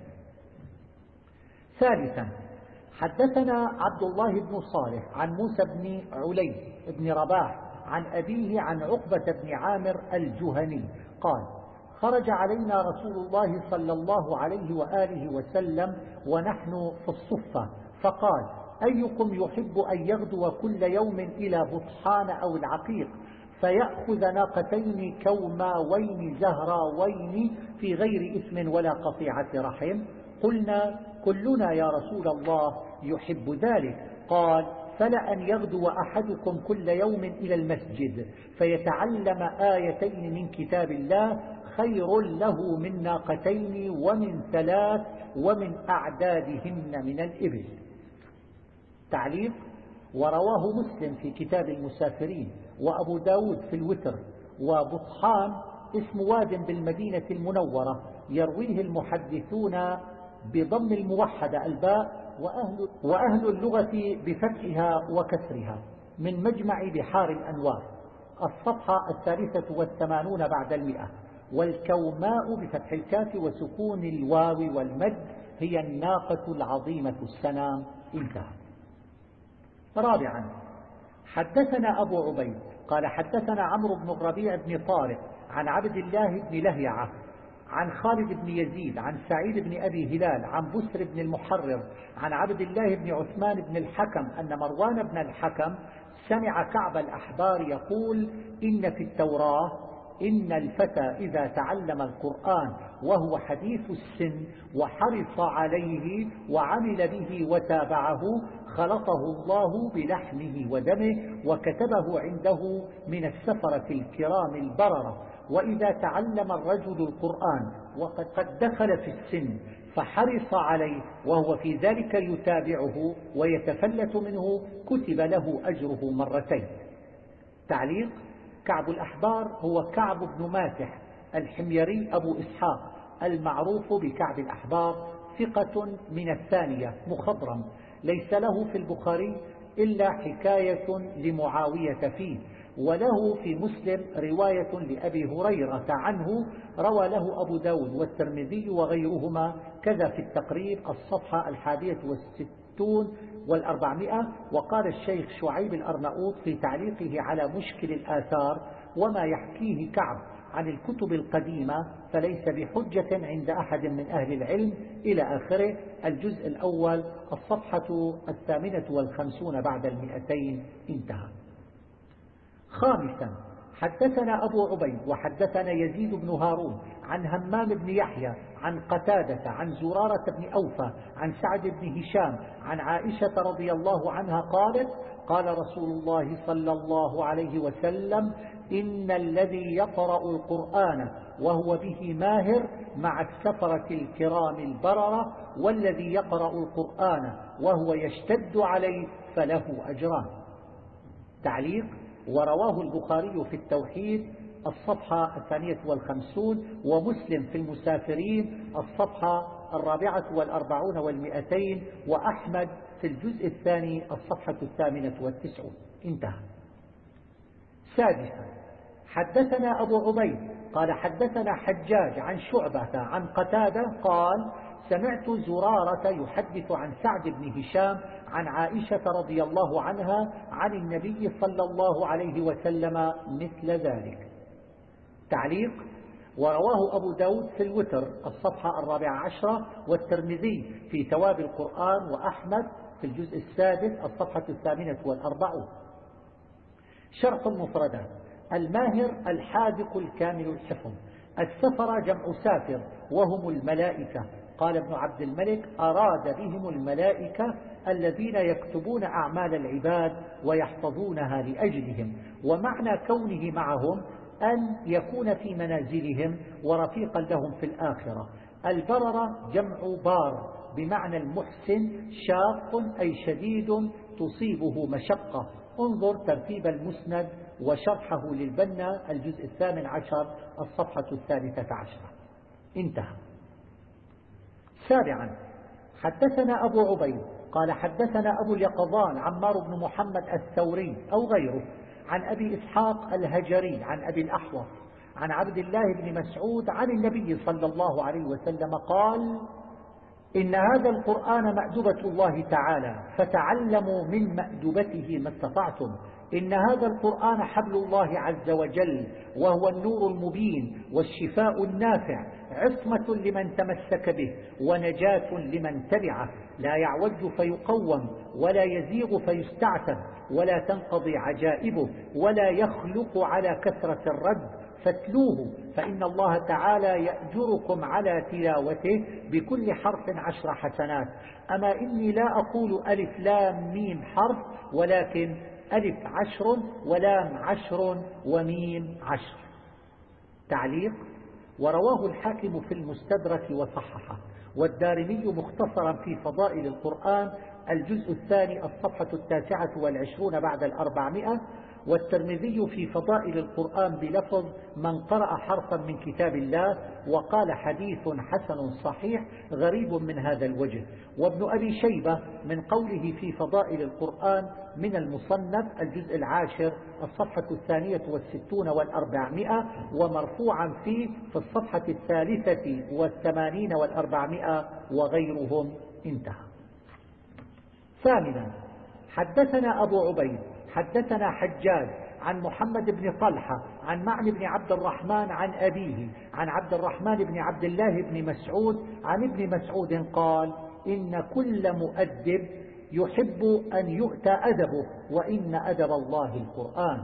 ثالثا، حدثنا عبد الله بن صالح عن موسى بن علي بن رباح عن أبيه عن عقبة بن عامر الجهني قال: خرج علينا رسول الله صلى الله عليه وآله وسلم ونحن في الصفة، فقال: أيكم يحب أن يغدو كل يوم إلى بطحان أو العقيق فيأخذ ناقتين كوماوين زهراوين في غير إثم ولا قطيعة رحم؟ قلنا: كلنا يا رسول الله يحب ذلك. قال: فلأن يغدو أحدكم كل يوم إلى المسجد فيتعلم آيتين من كتاب الله خير له من ناقتين ومن ثلاث ومن أعدادهن من الإبل. تعليق: ورواه مسلم في كتاب المسافرين، وأبو داود في الوتر. وبطحان اسم واد بالمدينة المنورة يرويه المحدثون بضم الموحدة الباء، وأهل, وأهل اللغة بفتحها وكسرها، من مجمع بحار الأنوار، الصفحة الثالثة والثمانون بعد المئة. والكوماء بفتح الكاف وسكون الواو والمد هي الناقة العظيمة السنام. انتهى. رابعا، حدثنا أبو عبيد قال حدثنا عمرو بن الربيع بن طارق عن عبد الله بن لهيعة عن خالد بن يزيد عن سعيد بن أبي هلال عن بسر بن المحرر عن عبد الله بن عثمان بن الحكم أن مروان بن الحكم سمع كعب الأحبار يقول: إن في التوراة إن الفتى إذا تعلم القرآن وهو حديث السن وحرص عليه وعمل به وتابعه خلطه الله بلحمه ودمه وكتبه عنده من السفرة الكرام البررة. وإذا تعلم الرجل القرآن وقد قد دخل في السن فحرص عليه وهو في ذلك يتابعه ويتفلت منه كتب له أجره مرتين. تعليق: كعب الأحبار هو كعب بن ماسح الحميري أبو إسحاق المعروف بكعب الأحبار، ثقة من الثانية مخضرم، ليس له في البخاري إلا حكاية لمعاوية فيه، وله في مسلم رواية لأبي هريرة عنه روى له أبو داود والترمذي وغيرهما، كذا في التقريب الصفحة الحادية والستون والأربعمائة. وقال الشيخ شعيب الأرناؤوط في تعليقه على مشكل الآثار: وما يحكيه كعب عن الكتب القديمة فليس بحجة عند أحد من أهل العلم، إلى آخره. الجزء الأول الصفحة الثامنة والخمسون بعد المئتين. انتهى. خامسا، حدثنا أبو عبيد وحدثنا يزيد بن هارون عن همام بن يحيى عن قتادة عن زرارة بن أوفى عن سعد بن هشام عن عائشة رضي الله عنها قالت: قال رسول الله صلى الله عليه وسلم: إن الذي يقرأ القرآن وهو به ماهر مع السفرة الكرام البررة، والذي يقرأ القرآن وهو يشتد عليه فله أجران. تعليق: ورواه البخاري في التوحيد الصفحة الثانية والخمسون، ومسلم في المسافرين الصفحة الرابعة والأربعون والمئتين، وأحمد في الجزء الثاني الصفحة الثامنة والتسعون. انتهى. سادسا: حدثنا أبو عبيد قال حدثنا حجاج عن شعبة عن قتادة قال: سمعت زرارة يحدث عن سعد بن هشام عن عائشة رضي الله عنها عن النبي صلى الله عليه وسلم مثل ذلك. تعليق: ورواه أبو داود في الوتر الصفحة الرابعة عشرة، والترمذي في ثواب القرآن، وأحمد في الجزء السادس الصفحة الثامنة والأربعون. شرح المفردات: الماهر الحاذق الكامل الحفظ. السفر جمع سافر وهم الملائكة. قال ابن عبد الملك: أراد بهم الملائكة الذين يكتبون أعمال العباد ويحفظونها لأجلهم، ومعنى كونه معهم أن يكون في منازلهم ورفيقا لهم في الآخرة. البررة جمع بار بمعنى المحسن، شاق أي شديد تصيبه مشقة. انظر ترتيب المسند وشرحه للبنا الجزء الثامن عشر الصفحة الثالثة عشرة. انتهى. سابعا: حدثنا أبو عبيد قال حدثنا أبو اليقظان عمار بن محمد الثوري أو غيره عن أبي إسحاق الهجري عن أبي الأحوص عن عبد الله بن مسعود عن النبي صلى الله عليه وسلم قال: إن هذا القرآن مأدبة الله تعالى، فتعلموا من مأدبته ما استطعتم. إن هذا القرآن حبل الله عز وجل، وهو النور المبين والشفاء النافع، عصمة لمن تمسك به ونجاة لمن تبعه. لا يعوج فيقوم، ولا يزيغ فيستعتب، ولا تنقضي عجائبه، ولا يخلق على كثرة الرد. فاتلوه، فإن الله تعالى يأجركم على تلاوته بكل حرف عشر حسنات. أما إني لا أقول ألف لام ميم حرف، ولكن ألف عشر ولام عشر وميم عشر. تعليق: ورواه الحاكم في المستدرك وصححه، والدارمي مختصرا في فضائل القرآن الجزء الثاني الصفحة التاسعة والعشرون بعد الأربعمائة، والترمذي في فضائل القرآن بلفظ من قرأ حرفا من كتاب الله، وقال حديث حسن صحيح غريب من هذا الوجه. وابن أبي شيبة من قوله في فضائل القرآن من المصنف الجزء العاشر الصفحة الثانية والستون والأربعمائة، ومرفوعا فيه في الصفحة الثالثة والثمانين والأربعمائة وغيرهم. انتهى. ثامنا: حدثنا أبو عبيد حدثنا حجاج عن محمد بن طلحة عن معن بن عبد الرحمن عن أبيه عن عبد الرحمن بن عبد الله بن مسعود عن ابن مسعود قال: إن كل مؤدب يحب أن يؤتى أدبه، وإن أدب الله القرآن.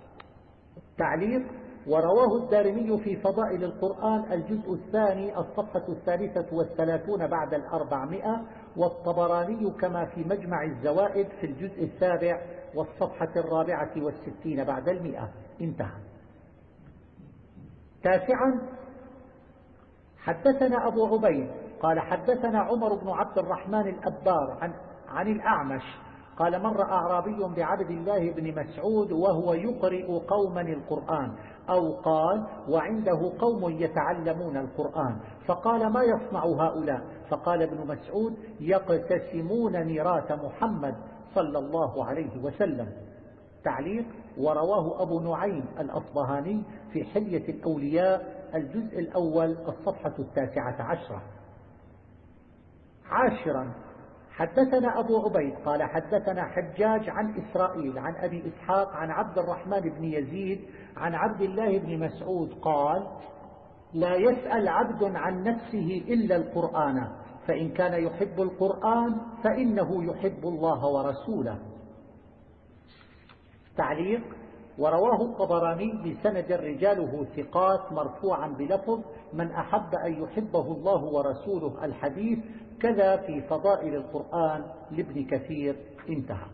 تعليق: ورواه الدارمي في فضائل القرآن الجزء الثاني الصفحة الثالثة والثلاثون بعد الأربعمائة، والطبراني كما في مجمع الزوائد في الجزء السابع والصفحة الرابعة والستين بعد المئة. انتهى. تاسعا: حدثنا أبو عبيد قال حدثنا عمر بن عبد الرحمن الأبار عن, عن الأعمش قال: مر أعرابي بعبد الله بن مسعود وهو يقرئ قوما القرآن، أو قال: وعنده قوم يتعلمون القرآن، فقال: ما يصنع هؤلاء؟ فقال ابن مسعود: يقتسمون ميراث محمد صلى الله عليه وسلم. تعليق: ورواه أبو نعيم الأصبهاني في حلية الأولياء الجزء الأول الصفحة التاسعة عشرة. عاشرا: حدثنا أبو عبيد قال حدثنا حجاج عن إسرائيل عن أبي إسحاق عن عبد الرحمن بن يزيد عن عبد الله بن مسعود قال: لا يسأل عبد عن نفسه إلا القرآن، فإن كان يحب القرآن فإنه يحب الله ورسوله. تعليق: ورواه الطبراني بسند رجاله ثقات مرفوعا بلفظ من أحب أن يحبه الله ورسوله الحديث، كذا في فضائل القرآن لابن كثير. انتهى.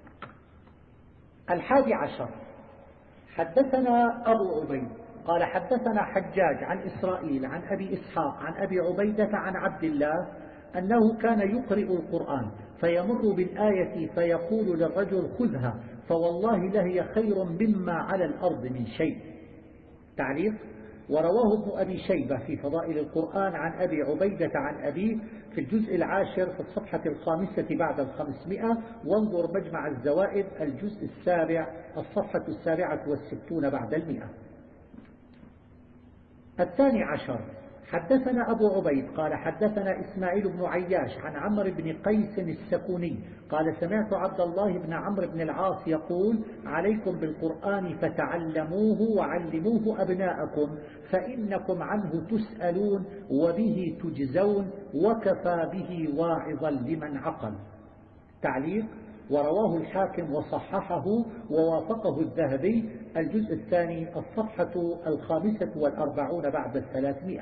الحادي عشر: حدثنا أبو عبيد قال حدثنا حجاج عن إسرائيل عن أبي إسحاق عن أبي عبيدة عن عبد الله أنه كان يقرئ القرآن فيمر بالآية فيقول للرجل خذها فوالله لهي خير مما على الأرض من شيء. تعليق: ورواه ابن أبي شيبة في فضائل القرآن عن أبي عبيدة عن أبيه في الجزء العاشر في الصفحة الخامسة بعد الخمسمائة، وانظر مجمع الزوائد الجزء السابع الصفحة السابعة والستون بعد المئة. الثاني عشر: حدثنا أبو عبيد قال حدثنا إسماعيل بن عياش عن عمرو بن قيس السكوني قال سمعت عبد الله بن عمرو بن العاص يقول عليكم بالقرآن فتعلموه وعلموه أبناءكم فإنكم عنه تسألون وبه تجزون وكفى به واعظا لمن عقل. تعليق: ورواه الحاكم وصححه ووافقه الذهبي الجزء الثاني الصفحة الخامسة والأربعون بعد الثلاثمائة.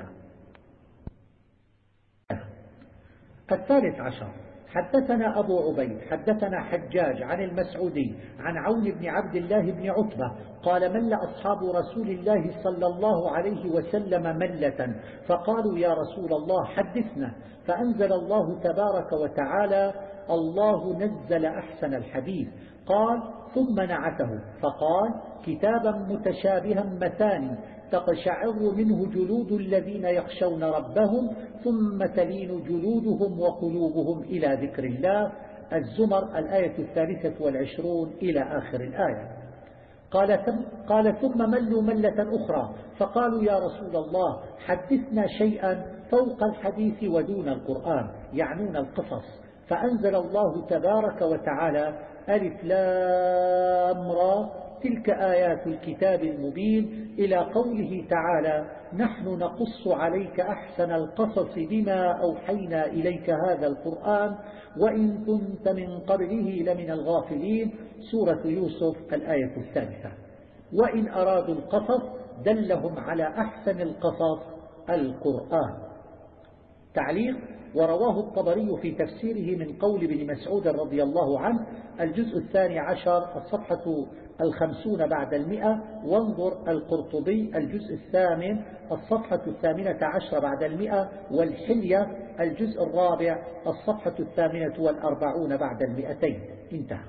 الثالث عشر: حدثنا أبو عبيد حدثنا حجاج عن المسعودي عن عون بن عبد الله بن عتبة قال مل أصحاب رسول الله صلى الله عليه وسلم ملة فقالوا يا رسول الله حدثنا، فأنزل الله تبارك وتعالى الله نزل أحسن الحديث. قال ثم نعته فقال كتابا متشابها مثاني تقشعر منه جلود الذين يخشون ربهم ثم تلين جلودهم وقلوبهم إلى ذكر الله. الزمر الآية الثالثة والعشرون إلى آخر الآية. قال ثم, قال ثم ملوا ملة أخرى فقالوا يا رسول الله حدثنا شيئا فوق الحديث ودون القرآن، يعنون القصص. فأنزل الله تبارك وتعالى ألف لام را تلك آيات الكتاب المبين إلى قوله تعالى نحن نقص عليك أحسن القصص بما أوحينا إليك هذا القرآن وإن كنت من قبله لمن الغافلين. سورة يوسف الآية الثالثة. وإن أرادوا القصص دلهم على أحسن القصص القرآن. تعليق: ورواه الطبري في تفسيره من قول ابن مسعود رضي الله عنه الجزء الثاني عشر الصفحة الخمسون بعد المئة، وانظر القرطبي الجزء الثامن الصفحة الثامنة عشر بعد المئة، والحلية الجزء الرابع الصفحة الثامنة والأربعون بعد المئتين. انتهى.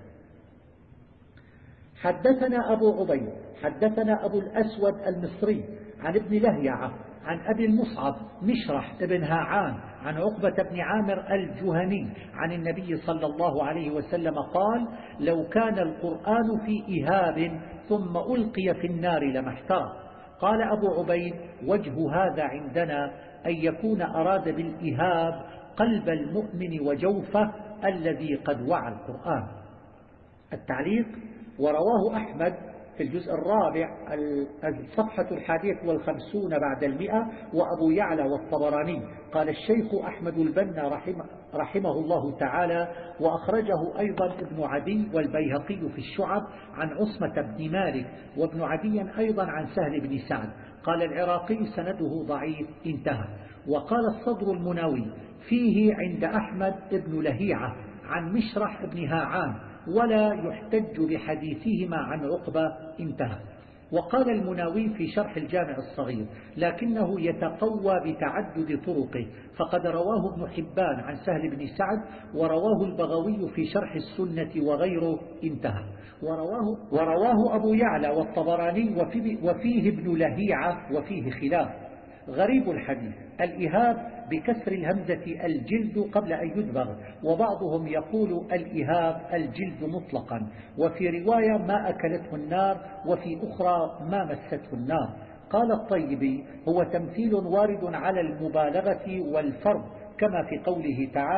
حدثنا أبو عبيد حدثنا أبو الأسود المصري عن ابن لهيعة عن أبي المصعب مشرح ابن هاعان عن عقبة بن عامر الجهني عن النبي صلى الله عليه وسلم قال لو كان القرآن في إهاب ثم ألقي في النار لما احترق. قال أبو عبيد وجه هذا عندنا أن يكون أراد بالإهاب قلب المؤمن وجوفه الذي قد وعى القرآن. التعليق: ورواه أحمد في الجزء الرابع الصفحة الحادية والخمسون بعد المئة، وأبو يعلى والطبراني. قال الشيخ أحمد البنا رحمه, رحمه الله تعالى وأخرجه أيضا ابن عدي والبيهقي في الشعب عن عصمة بن مالك وابن عدي أيضا عن سهل بن سعد. قال العراقي سنده ضعيف. انتهى. وقال الصدر المناوي فيه عند أحمد ابن لهيعة عن مشرح ابن هاعان ولا يحتج بحديثهما عن عقبة. انتهى. وقال المناوي في شرح الجامع الصغير لكنه يتقوى بتعدد طرقه، فقد رواه ابن حبان عن سهل بن سعد ورواه البغوي في شرح السنة وغيره. انتهى. ورواه, ورواه أبو يعلى والطبراني وفيه ابن لهيعة وفيه خلاف. غريب الحديث الإهاب بكسر الهمزة الجلد قبل أن يدبغ، وبعضهم يقول الإهاب الجلد مطلقا، وفي رواية ما أكلته النار وفي أخرى ما مسته النار. قال الطيبي هو تمثيل وارد على المبالغة والفرض كما في قوله تعالى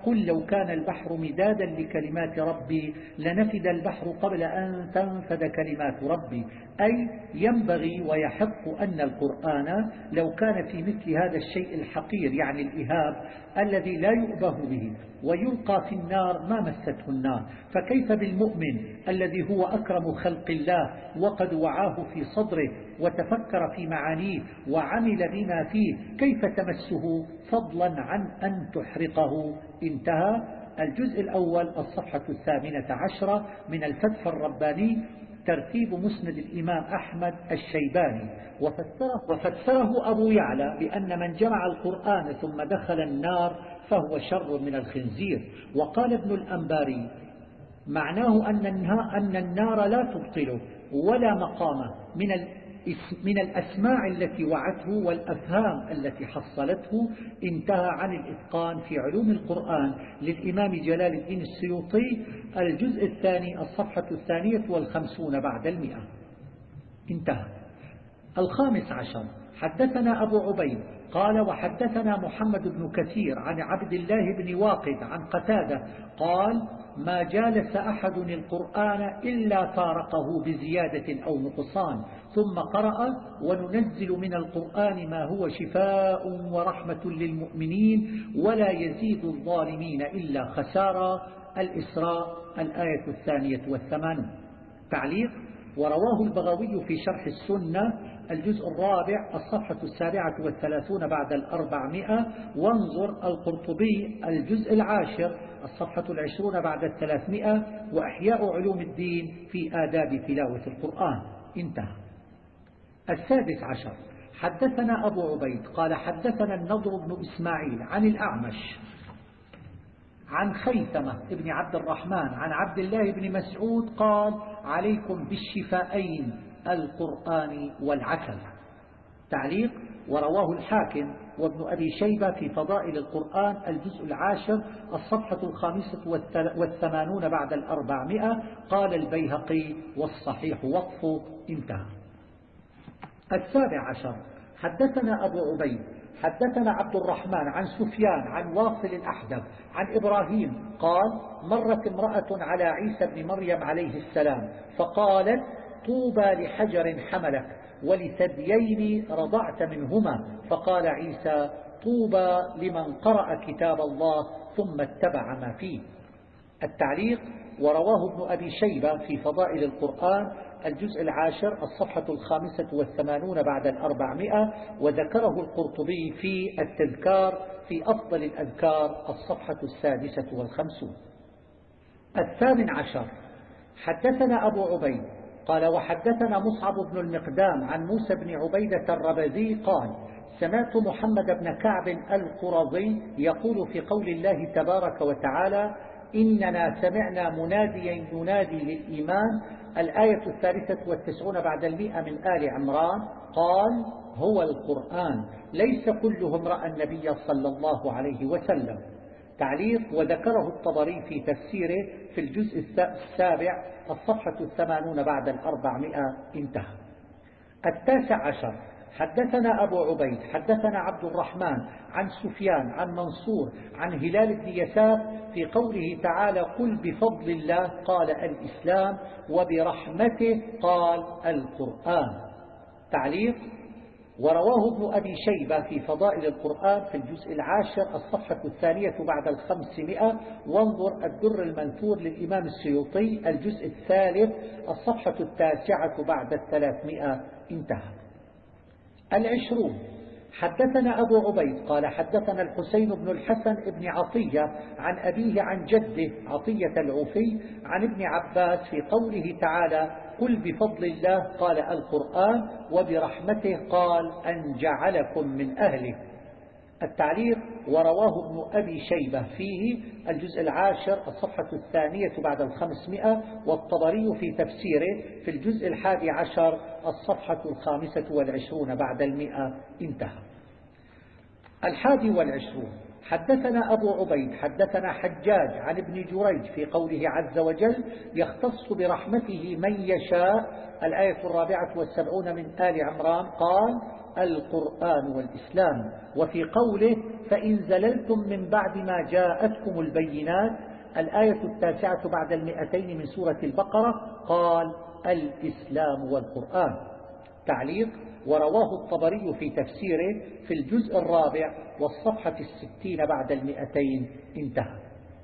قل لو كان البحر مدادا لكلمات ربي لنفد البحر قبل أن تنفد كلمات ربي، أي ينبغي ويحق أن القرآن لو كان في مثل هذا الشيء الحقير، يعني الإهاب الذي لا يؤبه به ويلقى في النار ما مسته النار، فكيف بالمؤمن الذي هو أكرم خلق الله وقد وعاه في صدره وتفكر في معانيه وعمل بما فيه، كيف تمسه فضلا عن أن تحرقه؟ انتهى. الجزء الأول الصفحة الثامنة عشرة من الفتح الرباني، ترتيب مسند الإمام أحمد الشيباني. وفسره, وفسره أبو يعلى بأن من جمع القرآن ثم دخل النار فهو شر من الخنزير. وقال ابن الأنباري معناه أن النار لا تبطله ولا مقامه من من الأسماع التي وعته والأفهام التي حصلته. انتهى. عن الإتقان في علوم القرآن للإمام جلال الدين السيوطي، الجزء الثاني الصفحة الثانية والخمسون بعد المئة. انتهى. الخامس عشر حدثنا أبو عبيد قال وحدثنا محمد بن كثير عن عبد الله بن واقد عن قتادة قال ما جالس أحد القرآن إلا فارقه بزيادة أو نقصان، ثم قرأ وننزل من القرآن ما هو شفاء ورحمة للمؤمنين ولا يزيد الظالمين إلا خسارا. الإسراء الآية الثانية والثمانون. تعليق: ورواه البغوي في شرح السنة الجزء الرابع الصفحة السابعة والثلاثون بعد الأربعمائة، وانظر القرطبي الجزء العاشر الصفحة العشرون بعد الثلاثمائة، وأحياء علوم الدين في آداب تلاوة القرآن. انتهى. السادس عشر حدثنا أبو عبيد قال حدثنا النضر بن إسماعيل عن الأعمش عن خيثمة ابن عبد الرحمن عن عبد الله بن مسعود قال عليكم بالشفائين القرآن والعسل. تعليق: ورواه الحاكم وابن أبي شيبة في فضائل القرآن الجزء العاشر الصفحة الخامسة والثمانون بعد الأربعمائة. قال البيهقي والصحيح وقفه. انتهى. السابع عشر حدثنا أبو عبيد حدثنا عبد الرحمن عن سفيان عن واصل الأحدب عن إبراهيم قال مرت امرأة على عيسى بن مريم عليه السلام فقالت طوبى لحجر حملك ولثديين رضعت منهما، فقال عيسى طوبى لمن قرأ كتاب الله ثم اتبع ما فيه. التعليق: ورواه ابن أبي شيبة في فضائل القرآن الجزء العاشر الصفحة الخامسة والثمانون بعد الأربعمائة، وذكره القرطبي في التذكار في أفضل الأذكار الصفحة السادسة والخمسون. الثامن عشر حدثنا أبو عبيد قال وحدثنا مصعب بن المقدام عن موسى بن عبيدة الربذي قال سمعت محمد بن كعب القرظي يقول في قول الله تبارك وتعالى إننا سمعنا مناديا ينادي للإيمان الآية الثالثة والتسعون بعد المئة من آل عمران قال هو القرآن ليس كله امرأ النبي صلى الله عليه وسلم. تعليق: وذكره الطبري في تفسيره في الجزء السابع الصفحة الثمانون بعد الأربعمائة. انتهى. التاسع عشر حدثنا أبو عبيد حدثنا عبد الرحمن عن سفيان عن منصور عن هلال بن يسار في قوله تعالى قل بفضل الله قال الإسلام وبرحمته قال القرآن. تعليق: ورواه ابن أبي شيبة في فضائل القرآن في الجزء العاشر الصفحة الثانية بعد الخمسمائة، وانظر الدر المنثور للإمام السيوطي الجزء الثالث الصفحة التاسعة بعد الثلاثمائة. انتهى. العشرون حدثنا أبو عبيد قال حدثنا الحسين بن الحسن بن عطية عن أبيه عن جده عطية العوفي عن ابن عباس في قوله تعالى قل بفضل الله قال القرآن وبرحمته قال أن جعلكم من أهله. التعليق: ورواه ابن أبي شيبة فيه الجزء العاشر الصفحة الثانية بعد الخمسمائة، والطبري في تفسيره في الجزء الحادي عشر الصفحة الخامسة والعشرون بعد المئة. انتهى. الحادي والعشرون حدثنا أبو عبيد حدثنا حجاج عن ابن جريج في قوله عز وجل يختص برحمته من يشاء الآية الرابعة والسبعون من آل عمران قال القرآن والإسلام، وفي قوله فإن زللتم من بعد ما جاءتكم البينات، الآية التاسعة بعد المئتين من سورة البقرة، قال الإسلام والقرآن. تعليق: ورواه الطبري في تفسيره في الجزء الرابع والصفحة الستين بعد المئتين، انتهى.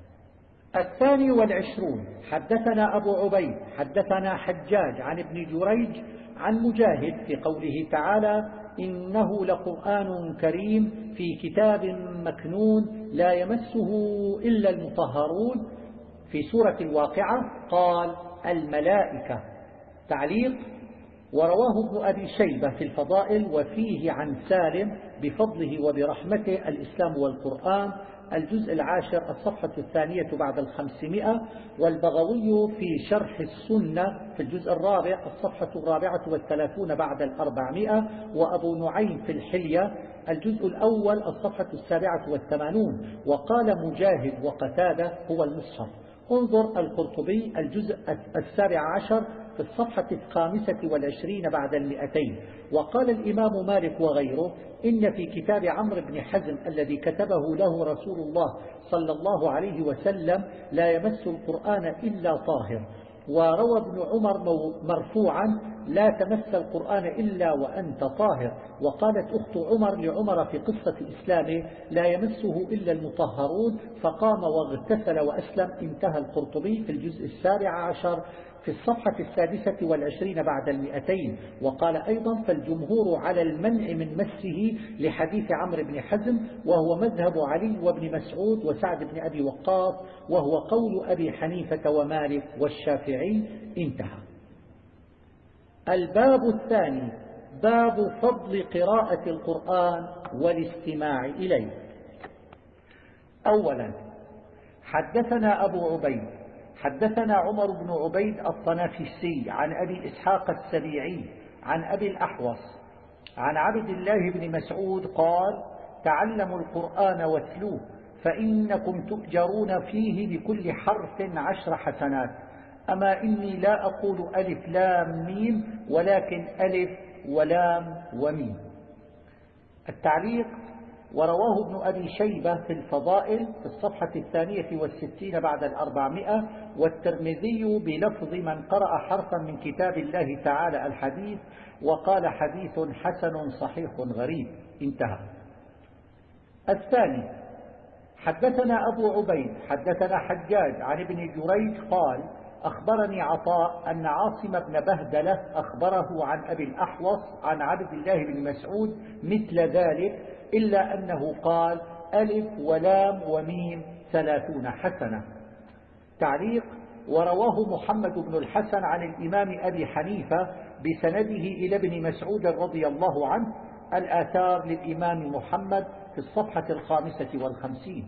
الثاني والعشرون: حدثنا أبو عبيد حدثنا حجاج عن ابن جريج عن مجاهد في قوله تعالى: إنه لقرآن كريم في كتاب مكنون لا يمسه إلا المطهرون، في سورة الواقعة قال الملائكة. تعليق: ورواه ابن أبي شيبة في الفضائل وفيه عن سالم بفضله وبرحمته الإسلام والقرآن، الجزء العاشر الصفحة الثانية بعد الخمسمائة، والبغوي في شرح السنة في الجزء الرابع الصفحة الرابعة والثلاثون بعد الأربعمائة، وأبو نعيم في الحلية الجزء الأول الصفحة السابعة والثمانون. وقال مجاهد وقتادة هو المصحف. انظر القرطبي الجزء السابع عشر في الصفحة الخامسة والعشرين بعد المئتين. وقال الإمام مالك وغيره: إن في كتاب عمرو بن حزم الذي كتبه له رسول الله صلى الله عليه وسلم لا يمس القرآن إلا طاهر. وروى ابن عمر مرفوعا: لا تمس القرآن إلا وأنت طاهر. وقالت أخت عمر لعمر في قصة إسلامه: لا يمسه إلا المطهرون، فقام واغتسل وأسلم. انتهى القرطبي في الجزء السابع عشر في الصفحة السادسة والعشرين بعد المئتين. وقال أيضا: فالجمهور على المنع من مسه لحديث عمرو بن حزم، وهو مذهب علي وابن مسعود وسعد بن أبي وقاص، وهو قول أبي حنيفة ومالك والشافعي، انتهى. الباب الثاني: باب فضل قراءة القرآن والاستماع إليه. أولا: حدثنا أبو عبيد حدثنا عمر بن عبيد الطنافسي عن أبي إسحاق السبيعي عن أبي الأحوص عن عبد الله بن مسعود قال: تعلموا القرآن واتلوه فإنكم تؤجرون فيه بكل حرف عشر حسنات. أما إني لا أقول ألف لام ميم، ولكن ألف ولام وميم. التعليق: ورواه ابن أبي شيبة في الفضائل في الصفحة الثانية والستين بعد الأربعمائة، والترمذي بلفظ من قرأ حرفا من كتاب الله تعالى الحديث، وقال حديث حسن صحيح غريب، انتهى. الثاني: حدثنا أبو عبيد حدثنا حجاج عن ابن جريج قال: أخبرني عطاء أن عاصم بن بهدلة أخبره عن أبي الأحوص عن عبد الله بن مسعود مثل ذلك، إلا أنه قال: ألف ولام وميم ثلاثون حسنة. تعليق: ورواه محمد بن الحسن عن الإمام أبي حنيفة بسنده إلى ابن مسعود رضي الله عنه، الآثار للإمام محمد في الصفحة الخامسة والخمسين.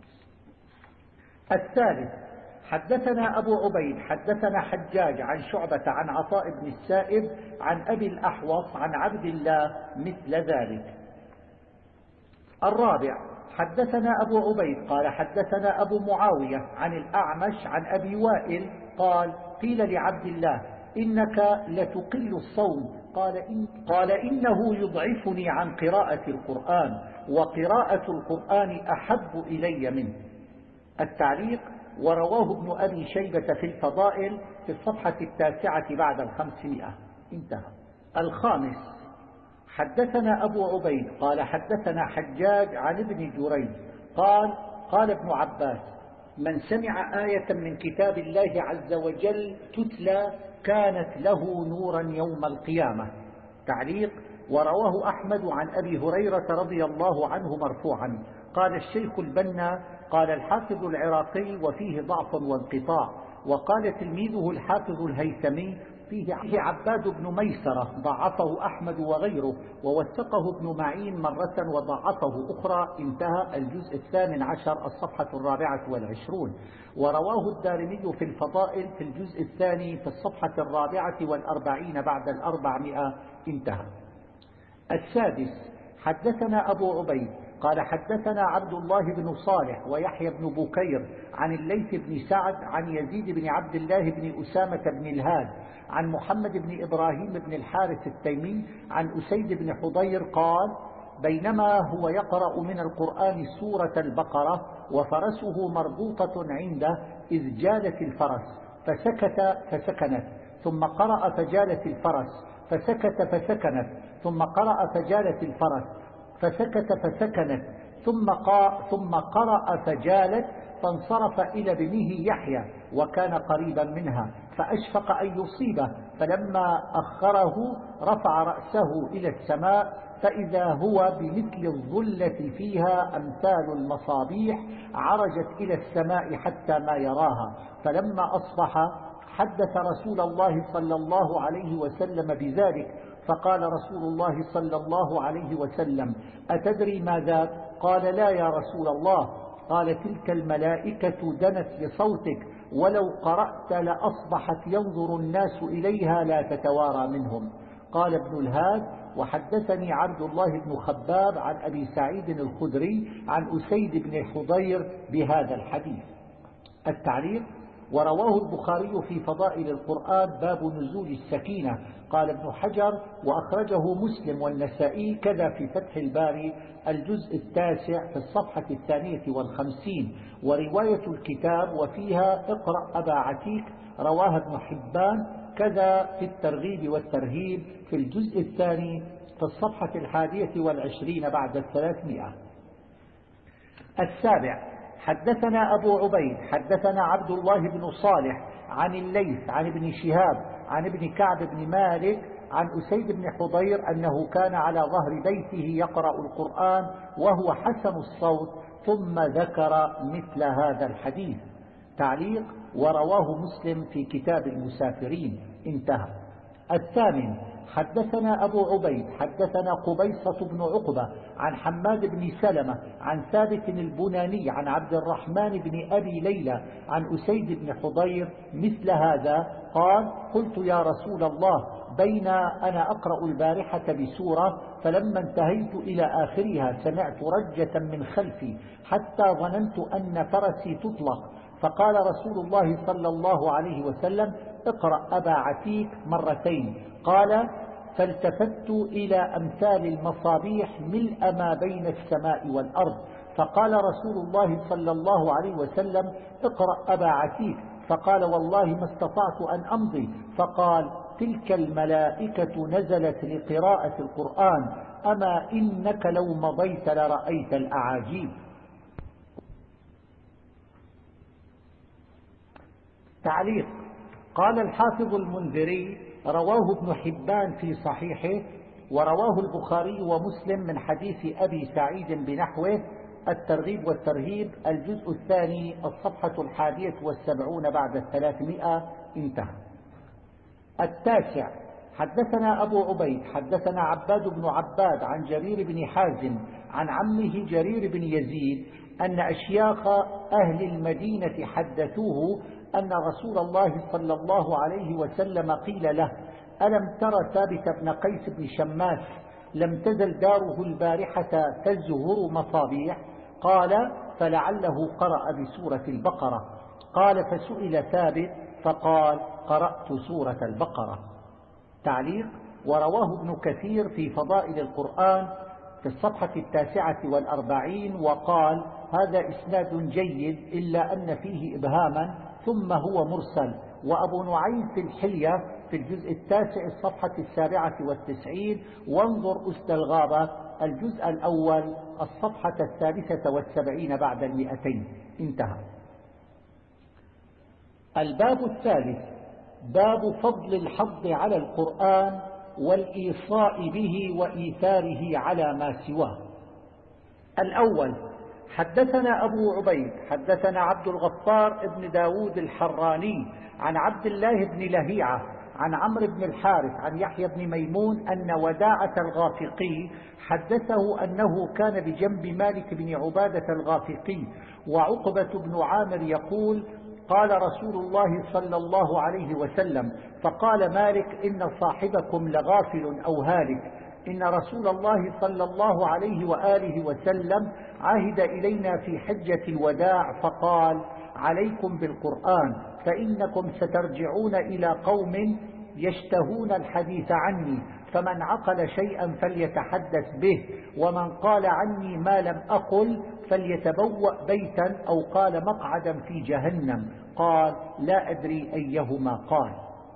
الثالث: حدثنا أبو عبيد حدثنا حجاج عن شعبة عن عطاء بن السائب عن أبي الأحوص عن عبد الله مثل ذلك. الرابع: حدثنا أبو عبيد قال حدثنا أبو معاوية عن الأعمش عن أبي وائل قال: قيل لعبد الله: إنك لتقل الصوم، قال, إن قال إنه يضعفني عن قراءة القرآن، وقراءة القرآن أحب إلي منه. التعليق: ورواه ابن أبي شيبة في الفضائل في الصفحة التاسعة بعد الخمسمائة، انتهى. الخامس: حدثنا أبو عبيد قال حدثنا حجاج عن ابن جريج قال: قال ابن عباس: من سمع آية من كتاب الله عز وجل تتلى كانت له نورا يوم القيامة. تعليق: ورواه أحمد عن أبي هريرة رضي الله عنه مرفوعا. قال الشيخ البنا: قال الحافظ العراقي: وفيه ضعف وانقطاع. وقال تلميذه الحافظ الهيثمي: فيه عباد بن ميسرة ضعفه أحمد وغيره، ووثقه ابن معين مرة وضعفه أخرى، انتهى. الجزء الثامن عشر الصفحة الرابعة والعشرون. ورواه الدارمي في الفضائل في الجزء الثاني في الصفحة الرابعة والأربعين بعد الأربعمائة، انتهى. السادس: حدثنا أبو عبيد قال حدثنا عبد الله بن صالح ويحيى بن بكير عن الليث بن سعد عن يزيد بن عبد الله بن أسامة بن الهاد عن محمد بن إبراهيم بن الحارث التيمي عن أسيد بن حضير قال: بينما هو يقرأ من القرآن سورة البقرة وفرسه مربوطة عنده إذ جالت الفرس فسكت فسكنت، ثم قرأ فجالت الفرس فسكت فسكنت، ثم قرأ فجالت الفرس فسكت فسكنت، ثم قا ثم قرأ فجالت، فانصرف إلى ابنه يحيى وكان قريبا منها فأشفق أن يصيبه، فلما أخره رفع رأسه إلى السماء فإذا هو بمثل الظلة فيها أمثال المصابيح عرجت إلى السماء حتى ما يراها. فلما أصبح حدث رسول الله صلى الله عليه وسلم بذلك، فقال رسول الله صلى الله عليه وسلم: أتدري ما ذاك؟ قال: لا يا رسول الله. قال: تلك الملائكة دنت لصوتك، ولو قرأت لأصبحت ينظر الناس إليها لا تتوارى منهم. قال ابن الهاد: وحدثني عبد الله بن خباب عن أبي سعيد الخدري عن أسيد بن حضير بهذا الحديث. التعليق: ورواه البخاري في فضائل القرآن باب نزول السكينة. قال ابن حجر: وأخرجه مسلم والنسائي كذا في فتح الباري الجزء التاسع في الصفحة الثانية والخمسين، ورواية الكتاب وفيها اقرأ أبا عتيك رواها ابن حبان كذا في الترغيب والترهيب في الجزء الثاني في الصفحة الحادية والعشرين بعد الثلاثمائة. السابع: حدثنا أبو عبيد حدثنا عبد الله بن صالح عن الليث عن ابن شهاب عن ابن كعب بن مالك عن أسيد بن حضير أنه كان على ظهر بيته يقرأ القرآن وهو حسن الصوت، ثم ذكر مثل هذا الحديث. تعليق: ورواه مسلم في كتاب المسافرين. انتهى. الثامن: حدثنا أبو عبيد حدثنا قبيصة بن عقبة عن حماد بن سلمة عن ثابت البناني عن عبد الرحمن بن أبي ليلى عن أسيد بن حضير مثل هذا. قال: قلت يا رسول الله، بين أنا أقرأ البارحة بسورة فلما انتهيت إلى آخرها سمعت رجة من خلفي حتى ظننت أن فرسي تطلق، فقال رسول الله صلى الله عليه وسلم: اقرأ أبا عتيك مرتين. قال: فالتفت إلى أمثال المصابيح ملء ما بين السماء والأرض، فقال رسول الله صلى الله عليه وسلم: اقرأ أبا عتيك، فقال: والله ما استطعت أن أمضي، فقال: تلك الملائكة نزلت لقراءة القرآن، أما إنك لو مضيت لرأيت الأعاجيب. تعليق: قال الحافظ المنذري: رواه ابن حبان في صحيحه، ورواه البخاري ومسلم من حديث أبي سعيد بنحوه. الترغيب والترهيب الجزء الثاني الصفحة الحادية والسبعون بعد الثلاثمائة. انتهى. التاسع: حدثنا أبو عبيد حدثنا عباد بن عباد عن جرير بن حازم عن عمه جرير بن يزيد أن أشياخ أهل المدينة حدثوه أن رسول الله صلى الله عليه وسلم قيل له: ألم تر ثابت بن قيس بن شماس لم تزل داره البارحة تزهر مصابيح؟ قال: فلعله قرأ بسورة البقرة. قال: فسئل ثابت فقال: قرأت سورة البقرة. تعليق: ورواه ابن كثير في فضائل القرآن في الصفحة التاسعة والأربعين وقال: هذا إسناد جيد إلا أن فيه إبهاما ثم هو مرسل. وأبو نعيم في الحلية في الجزء التاسع الصفحة السابعة والتسعين، وانظر أسد الغابة الجزء الأول الصفحة الثالثة والسبعين بعد المئتين. انتهى. الباب الثالث: باب فضل الحض على القرآن والإيصاء به وإيثاره على ما سواه. الأول: حدثنا أبو عبيد حدثنا عبد الغفار بن داود الحراني عن عبد الله بن لهيعة عن عمرو بن الحارث عن يحيى بن ميمون أن وداعة الغافقي حدثه أنه كان بجنب مالك بن عبادة الغافقي، وعقبة بن عامر يقول: قال رسول الله صلى الله عليه وسلم، فقال مالك: إن صاحبكم لغافل أو هالك. إن رسول الله صلى الله عليه وآله وسلم عهد إلينا في حجة الوداع فقال: عليكم بالقرآن، فإنكم سترجعون إلى قوم يشتهون الحديث عني، فمن عقل شيئا فليتحدث به، ومن قال عني ما لم أقل فليتبوأ بيتا أو قال مقعدا في جهنم. قال: لا أدري أيهما قال.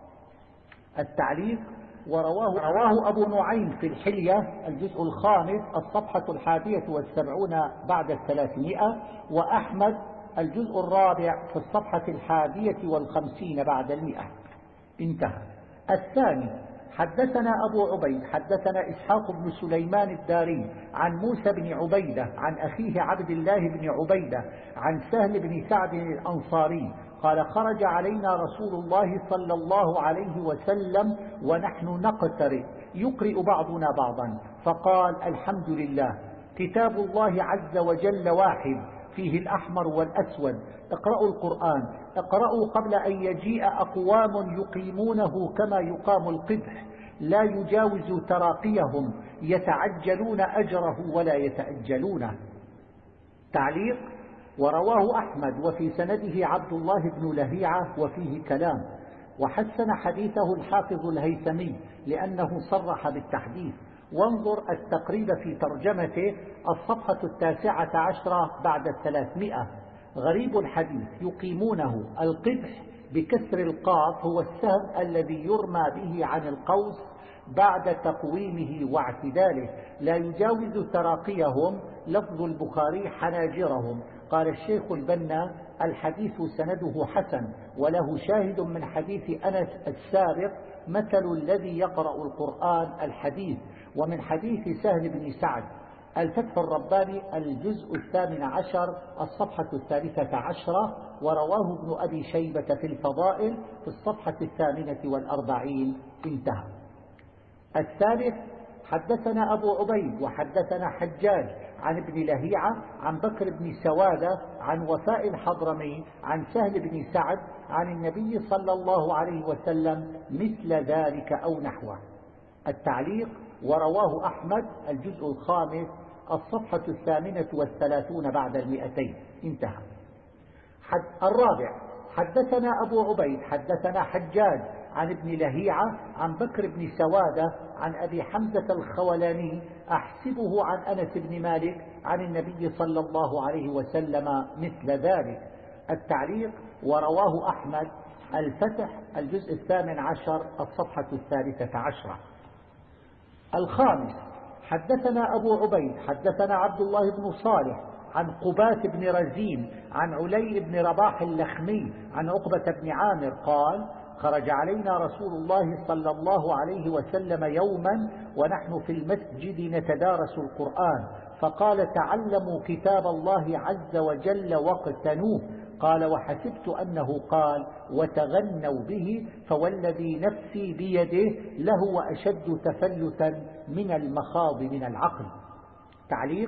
التعليق: ورواه رواه أبو نعيم في الحلية الجزء الخامس الصفحة الحادية والسبعون بعد الثلاثمائة، وأحمد الجزء الرابع في الصفحة الحادية والخمسين بعد المئة. انتهى. الثاني: حدثنا أبو عبيد حدثنا إسحاق بن سليمان الداري عن موسى بن عبيدة عن أخيه عبد الله بن عبيدة عن سهل بن سعد الأنصاري قال: خرج علينا رسول الله صلى الله عليه وسلم ونحن نقترئ يقرئ بعضنا بعضا، فقال: الحمد لله، كتاب الله عز وجل واحد، فيه الأحمر والأسود، اقرأوا القرآن، اقرأوا قبل أن يجيء أقوام يقيمونه كما يقام القدح، لا يجاوز تراقيهم، يتعجلون أجره ولا يتأجلونه. تعليق: ورواه أحمد وفي سنده عبد الله بن لهيعة وفيه كلام، وحسن حديثه الحافظ الهيثمي لأنه صرح بالتحديث. وانظر التقريب في ترجمته الصفحة التاسعة عشرة بعد الثلاثمائة. غريب الحديث: يقيمونه، القدح بكسر القاف هو السهم الذي يرمى به عن القوس بعد تقويمه واعتداله، لا يجاوز تراقيهم. لفظ البخاري حناجرهم. قال الشيخ البنا: الحديث سنده حسن، وله شاهد من حديث أنس السابق: مثل الذي يقرأ القرآن الحديث، ومن حديث سهل بن سعد. الفتح الرباني الجزء الثامن عشر الصفحة الثالثة عشرة، ورواه ابن أبي شيبة في الفضائل في الصفحة الثامنة والأربعين. انتهى. الثالث: حدثنا أبو عبيد وحدثنا حجاج عن ابن لهيعة عن بكر بن سوادة عن وفاء الحضرمي عن سهل بن سعد عن النبي صلى الله عليه وسلم مثل ذلك أو نحوه. التعليق: ورواه أحمد الجزء الخامس الصفحة الثامنة والثلاثون بعد المئتين. انتهى. حد الرابع: حدثنا أبو عبيد حدثنا حجاج عن ابن لهيعة عن بكر بن سوادة عن أبي حمزة الخولاني أحسبه عن أنس بن مالك عن النبي صلى الله عليه وسلم مثل ذلك. التعليق: ورواه أحمد الفتح الجزء الثامن عشر الصفحة الثالثة عشرة. الخامس: حدثنا أبو عبيد حدثنا عبد الله بن صالح عن قبات بن رزين عن علي بن رباح اللخمي عن عقبة بن عامر قال: خرج علينا رسول الله صلى الله عليه وسلم يوما ونحن في المسجد نتدارس القرآن، فقال: تعلموا كتاب الله عز وجل واقتنوه. قال: وحسبت أنه قال: وتغنوا به، فوالذي نفسي بيده لهو أشد تفلتا من المخاض من العقل. تعليق: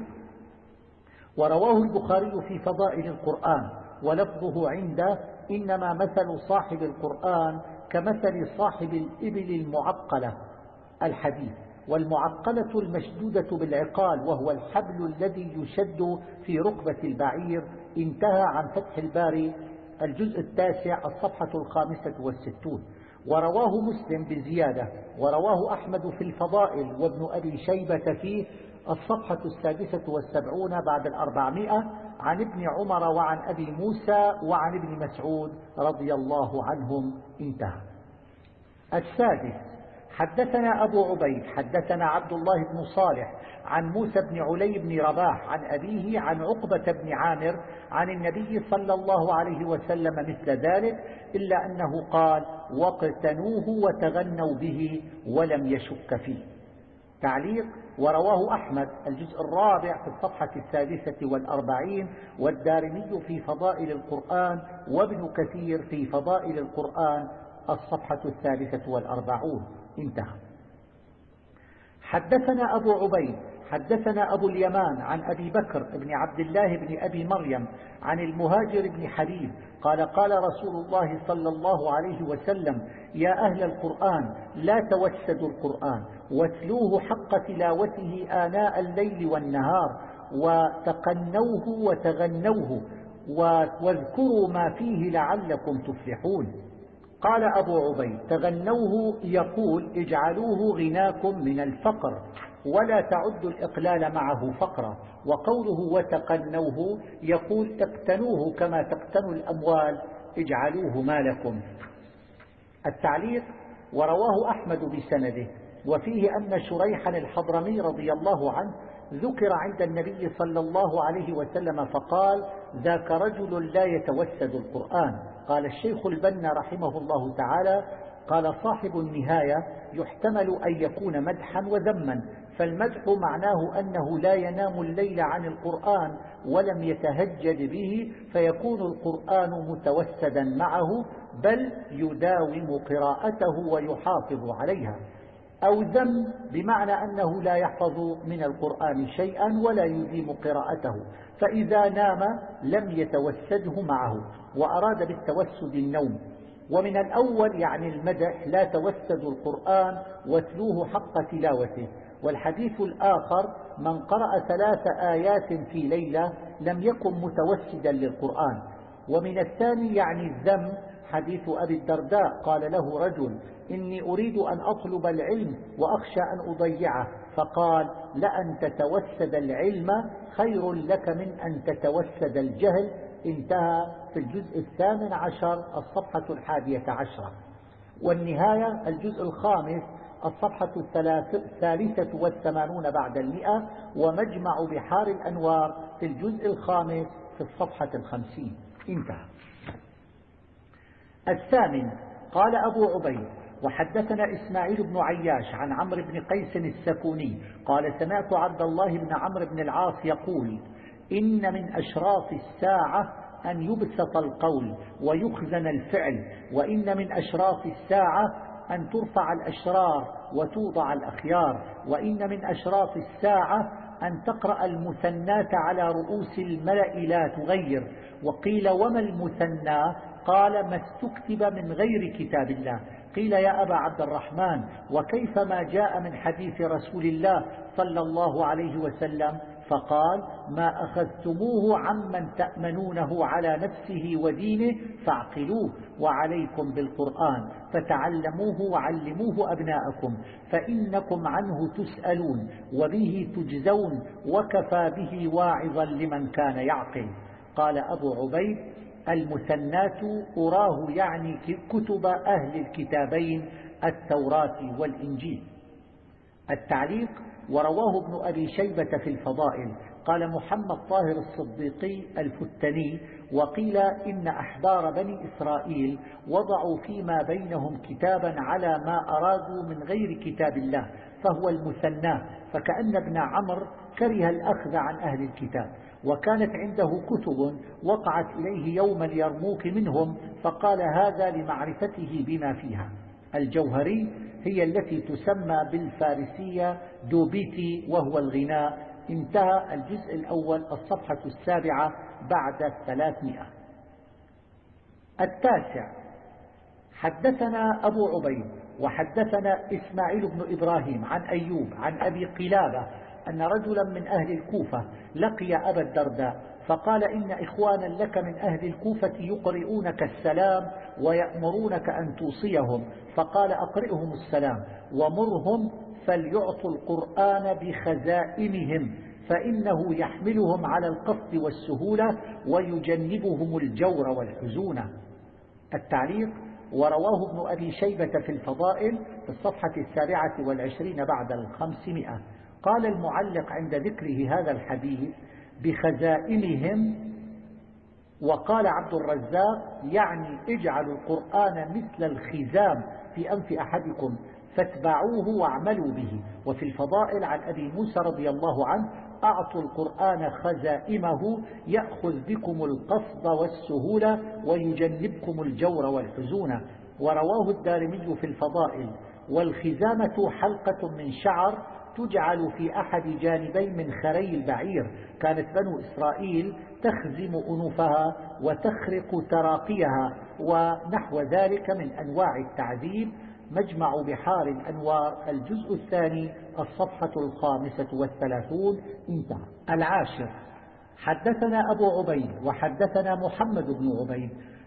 ورواه البخاري في فضائل القرآن ولفظه عنده: إنما مثل صاحب القرآن كمثل صاحب الإبل المعقلة. الحديث: والمعقلة المشدودة بالعقال، وهو الحبل الذي يشد في ركبة البعير. انتهى. عن فتح الباري الجزء التاسع الصفحة الخامسة والستون. ورواه مسلم بزيادة، ورواه أحمد في الفضائل وابن أبي شيبة فيه الصفحة السادسة والسبعون بعد الأربعمائة عن ابن عمر وعن أبي موسى وعن ابن مسعود رضي الله عنهم. انتهى. السادس: حدثنا أبو عبيد حدثنا عبد الله بن صالح عن موسى بن علي بن رباح عن أبيه عن عقبة بن عامر عن النبي صلى الله عليه وسلم مثل ذلك، إلا أنه قال: واقتنوه وتغنوا به، ولم يشك فيه. تعليق: ورواه أحمد الجزء الرابع في الصفحة السادسة والأربعين، والدارمي في فضائل القرآن، وابن كثير في فضائل القرآن الصفحة الثالثة والأربعون. انتهى. حدثنا أبو عبيد حدثنا أبو اليمان عن أبي بكر بن عبد الله بن أبي مريم عن المهاجر بن حبيب قال: قال رسول الله صلى الله عليه وسلم: يا أهل القرآن، لا توسدوا القرآن، واتلوه حق تلاوته آناء الليل والنهار، وتقنوه وتغنوه، واذكروا ما فيه لعلكم تفلحون. قال أبو عبيد: تغنوه يقول: اجعلوه غناكم من الفقر ولا تعدوا الإقلال معه فقرا. وقوله وتقنوه يقول: اقتنوه كما تقتنوا الأموال، اجعلوه مالكم. التعليق: ورواه أحمد بسنده، وفيه أن شريحا الحضرمي رضي الله عنه ذكر عند النبي صلى الله عليه وسلم فقال: ذاك رجل لا يتوسد القرآن. قال الشيخ البنا رحمه الله تعالى: قال صاحب النهاية: يحتمل أن يكون مدحا وذما، فالمدح معناه أنه لا ينام الليل عن القرآن ولم يتهجد به فيكون القرآن متوسدا معه، بل يداوم قراءته ويحافظ عليها. أو ذم بمعنى أنه لا يحفظ من القرآن شيئا ولا يديم قراءته، فإذا نام لم يتوسده معه، وأراد بالتوسد النوم. ومن الأول يعني المدح: لا توسدوا القرآن واتلوه حق تلاوته. والحديث الآخر: من قرأ ثلاث آيات في ليلة لم يكن متوسدا للقرآن. ومن الثاني يعني الذم حديث أبي الدرداء: قال له رجل: إني أريد أن أطلب العلم وأخشى أن أضيعه، فقال: لأن تتوسد العلم خير لك من أن تتوسد الجهل. انتهى في الجزء الثامن عشر الصفحة الحادية عشرة. والنهاية الجزء الخامس الصفحة الثالثة والثمانون بعد المئة، ومجمع بحار الأنوار في الجزء الخامس في الصفحة الخمسين. انتهى. الثامن: قال أبو عبيد: وحدثنا إسماعيل بن عياش عن عمرو بن قيس السكوني قال: سمعت عبد الله بن عمرو بن العاص يقول: إن من أشراط الساعة أن يبسط القول ويخزن الفعل، وإن من أشراط الساعة أن ترفع الأشرار وتوضع الأخيار، وإن من أشراط الساعة أن تقرأ المثنات على رؤوس الملأ لا تغير. وقيل: وما المثنى؟ قال: ما استكتب من غير كتاب الله. قيل: يا أبا عبد الرحمن، وكيف ما جاء من حديث رسول الله صلى الله عليه وسلم؟ فقال: ما أخذتموه عمن تأمنونه على نفسه ودينه فاعقلوه، وعليكم بالقرآن فتعلموه وعلموه أبناءكم، فإنكم عنه تسألون وبه تجزون، وكفى به واعظا لمن كان يعقل. قال أبو عبيد: المثنات أراه يعني كتب أهل الكتابين التوراة والإنجيل. التعليق: ورواه ابن أبي شيبة في الفضائل. قال محمد طاهر الصديقي الفتني: وقيل إن أحبار بني إسرائيل وضعوا فيما بينهم كتابا على ما أرادوا من غير كتاب الله، فهو المثنى، فكأن ابن عمرو كره الأخذ عن أهل الكتاب، وكانت عنده كتب وقعت إليه يوم اليرموك منهم، فقال هذا لمعرفته بما فيها. الجوهري هي التي تسمى بالفارسية دوبيتي وهو الغناء. انتهى الجزء الأول الصفحة السابعة بعد الثلاثمائة. التاسع: حدثنا أبو عبيد وحدثنا إسماعيل بن إبراهيم عن أيوب عن أبي قلابة أن رجلا من أهل الكوفة لقي أبا الدرداء فقال: إن إخوانا لك من أهل الكوفة يقرؤونك السلام ويأمرونك أن توصيهم، فقال: أقرئهم السلام ومرهم فليعطوا القرآن بخزائنهم، فإنه يحملهم على القصد والسهولة ويجنبهم الجور والحزونة. التعليق: ورواه ابن أبي شيبة في الفضائل في الصفحة السابعة والعشرين بعد الخمسمائة. قال المعلق عند ذكره هذا الحديث: بخزائنهم. وقال عبد الرزاق: يعني اجعلوا القرآن مثل الخزام في أنف أحدكم فاتبعوه واعملوا به. وفي الفضائل عن أبي موسى رضي الله عنه: أعطوا القرآن خزائمه يأخذ بكم القصد والسهولة ويجنبكم الجور والحزون. ورواه الدارمي في الفضائل: والخزامة حلقة من شعر تجعل في أحد جانبين من خري البعير، كانت بنو إسرائيل تخزم أنوفها وتخرق تراقيها، ونحو ذلك من أنواع التعذيب. مجمع بحار الأنوار الجزء الثاني الصفحة الخامسة والثلاثون. انتهى. العاشر: حدثنا أبو عبيد وحدثنا محمد بن عبيد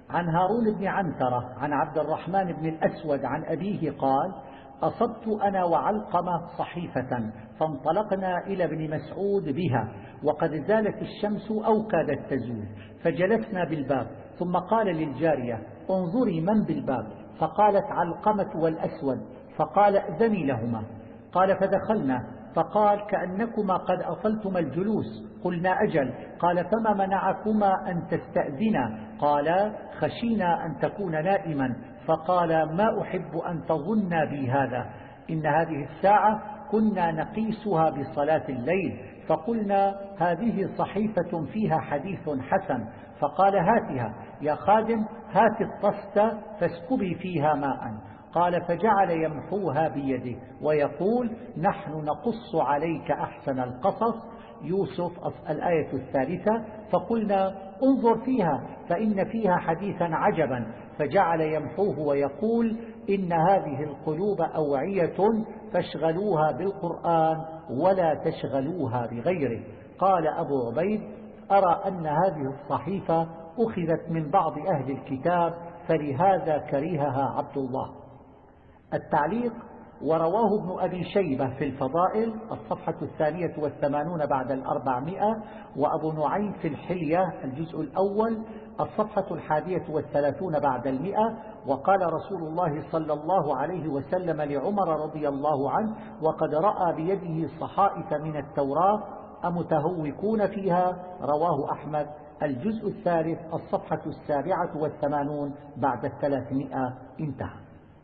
عن هارون بن عنترة عن عبد الرحمن بن الأسود عن أبيه قال: أصبت أنا وعلقمة صحيفة فانطلقنا إلى ابن مسعود بها وقد زالت الشمس أو كادت تزول، فجلسنا بالباب، ثم قال للجارية: انظري من بالباب، فقالت: علقمة والأسود، فقال: ائذني لهما. قال: فدخلنا، فقال: كأنكما قد أطلتما الجلوس. قلنا: أجل. قال: فما منعكما أن تستأذنا؟ قالا: خشينا أن تكون نائما. فقال: ما أحب أن تظن بي هذا، إن هذه الساعة كنا نقيسها بصلاة الليل. فقلنا: هذه صحيفة فيها حديث حسن. فقال: هاتها يا خادم، هات الطست فاسكبي فيها ماء. قال: فجعل يمحوها بيده ويقول: نحن نقص عليك أحسن القصص. يوسف الآية الثالثة. فقلنا: انظر فيها فإن فيها حديثا عجبا. فجعل يمحوه ويقول: إن هذه القلوب أوعية فاشغلوها بالقرآن ولا تشغلوها بغيره. قال أبو عبيد: أرى أن هذه الصحيفة أخذت من بعض أهل الكتاب فلهذا كرهها عبد الله. التعليق: ورواه ابن أبي شيبة في الفضائل الصفحة الثانية والثمانون بعد الأربعمائة، وأبو نعيم في الحلية الجزء الأول الصفحة الحادية والثلاثون بعد المئة. وقال رسول الله صلى الله عليه وسلم لعمر رضي الله عنه وقد رأى بيده صحائف من التوراة: أمتهوكون فيها؟ رواه أحمد الجزء الثالث الصفحة السابعة والثمانون بعد الثلاثمائة. انتهى.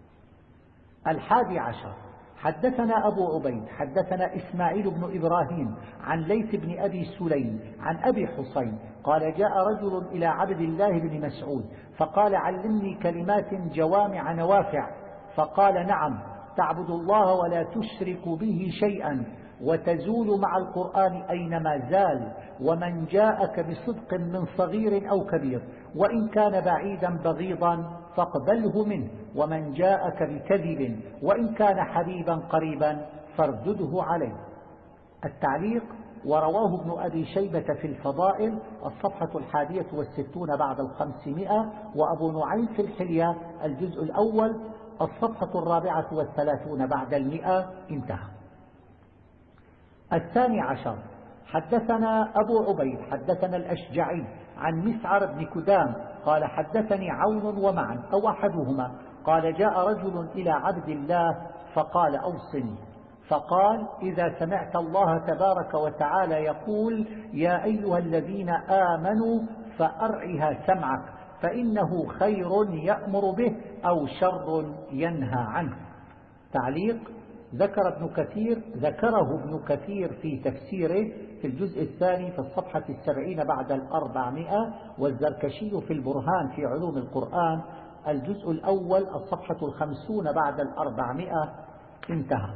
الحادي عشر: حدثنا أبو عبيد حدثنا إسماعيل بن إبراهيم عن ليث بن أبي سليم عن أبي حصين قال: جاء رجل إلى عبد الله بن مسعود فقال: علمني كلمات جوامع نوافع. فقال: نعم، تعبد الله ولا تشرك به شيئا، وتزول مع القرآن أينما زال، ومن جاءك بصدق من صغير أو كبير وإن كان بعيدا بغيضا فاقبله منه، ومن جاءك بكذب وإن كان حبيبا قريبا فاردده عليه. التعليق: ورواه ابن أبي شيبة في الفضائل الصفحة الحادية والستون بعد الخمسمائة، وأبو نعيم في الحلية الجزء الأول الصفحة الرابعة والثلاثون بعد المئة. انتهى. الثاني عشر: حدثنا أبو عبيد حدثنا الأشجعي عن مسعر بن كدام قال: حدثني عون ومعن أو أحدهما قال: جاء رجل إلى عبد الله فقال: أوصني. فقال: إذا سمعت الله تبارك وتعالى يقول: يا أيها الذين آمنوا فأرعها سمعك، فإنه خير يأمر به أو شر ينهى عنه. تعليق: ذكر ابن كثير ذكره ابن كثير في تفسيره في الجزء الثاني في الصفحة السبعين بعد الأربعمائة، والزركشي في البرهان في علوم القرآن الجزء الأول الصفحة الخمسون بعد الأربعمائة. انتهى.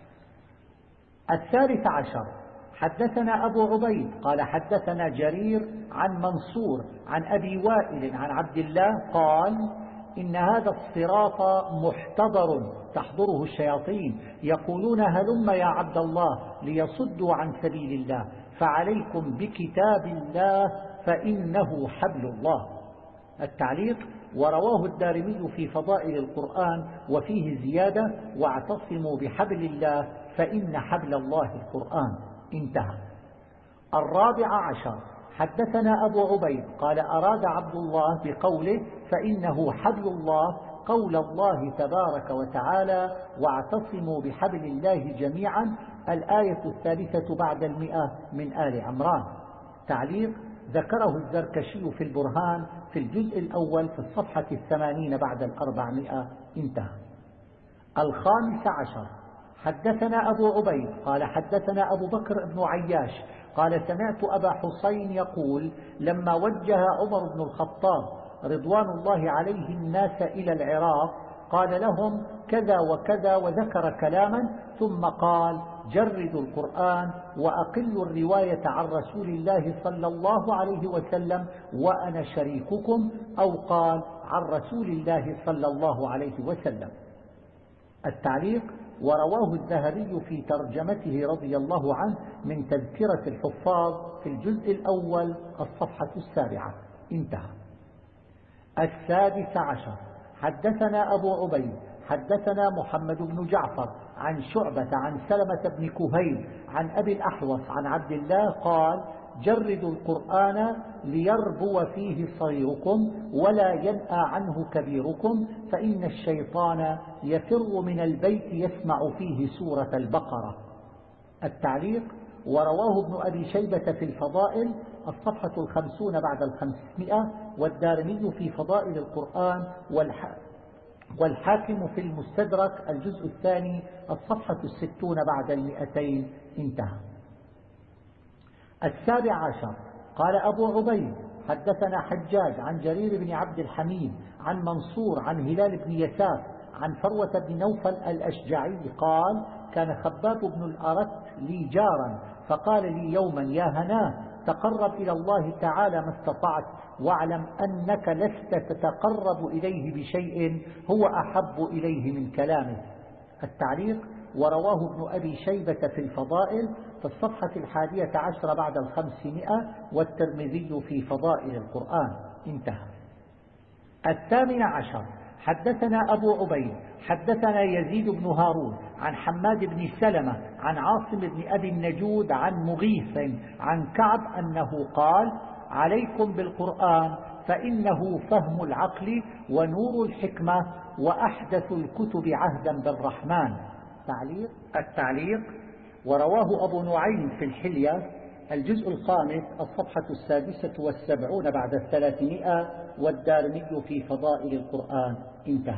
الثالث عشر: حدثنا أبو عبيد قال: حدثنا جرير عن منصور عن أبي وائل عن عبد الله قال: إن هذا الصراط محتضر تحضره الشياطين يقولون: هلم يا عبد الله، ليصدوا عن سبيل الله، فعليكم بكتاب الله فإنه حبل الله. التعليق: ورواه الدارمي في فضائل القرآن وفيه زيادة: واعتصموا بحبل الله فإن حبل الله القرآن. انتهى. الرابع عشر: حدثنا أبو عبيد قال: أراد عبد الله بقوله فإنه حبل الله قول الله تبارك وتعالى: واعتصموا بحبل الله جميعا، الآية الثالثة بعد المئة من آل عمران. تعليق: ذكره الزركشي في البرهان في الجزء الأول في الصفحة الثمانين بعد الأربعمائة. انتهى. الخامس عشر: حدثنا أبو عبيد قال: حدثنا أبو بكر بن عياش قال: سمعت أبا حصين يقول: لما وجه عمر بن الخطاب رضوان الله عليه الناس إلى العراق قال لهم كذا وكذا، وذكر كلاما، ثم قال: جردوا القرآن وأقلوا الرواية عن رسول الله صلى الله عليه وسلم وأنا شريككم، أو قال: عن رسول الله صلى الله عليه وسلم. التعليق: ورواه الذهبي في ترجمته رضي الله عنه من تذكرة الحفاظ في الجزء الأول الصفحة السابعة. انتهى. السادس عشر حدثنا أبو عبيد حدثنا محمد بن جعفر عن شعبة عن سلمة بن كهيل عن أبي الأحوص عن عبد الله قال: جردوا القرآن ليربو فيه صغيركم ولا ينأى عنه كبيركم، فإن الشيطان يفر من البيت يسمع فيه سورة البقرة. التعليق: ورواه ابن أبي شيبة في الفضائل الصفحة الخمسون بعد الخمسمائة، والدارمي في فضائل القرآن، والحاكم في المستدرك الجزء الثاني الصفحة الستون بعد المئتين. انتهى. السابع عشر قال أبو عبيد حدثنا حجاج عن جرير بن عبد الحميد عن منصور عن هلال بن يساف عن فروة بن نوفل الأشجعي قال: كان خباب بن الأرت لي جارا، فقال لي يوما: يا هناه، تقرب إلى الله تعالى ما استطعت، واعلم أنك لست تتقرب إليه بشيء هو أحب إليه من كلامه. التعليق: ورواه ابن أبي شيبة في الفضائل في الصفحة الحادية عشر بعد الخمسمائة، والترمذي في فضائل القرآن. انتهى. الثامن عشر حدثنا أبو عبيد حدثنا يزيد بن هارون عن حماد بن سلمة عن عاصم بن أبي النجود عن مغيث عن كعب أنه قال: عليكم بالقرآن فإنه فهم العقل ونور الحكمة وأحدث الكتب عهدا بالرحمن. تعليق: التعليق: ورواه أبو نعيم في الحلية الجزء الخامس الصفحة السادسة والسبعون بعد الثلاثمائة، والدارمي في فضائل القرآن. انتهى.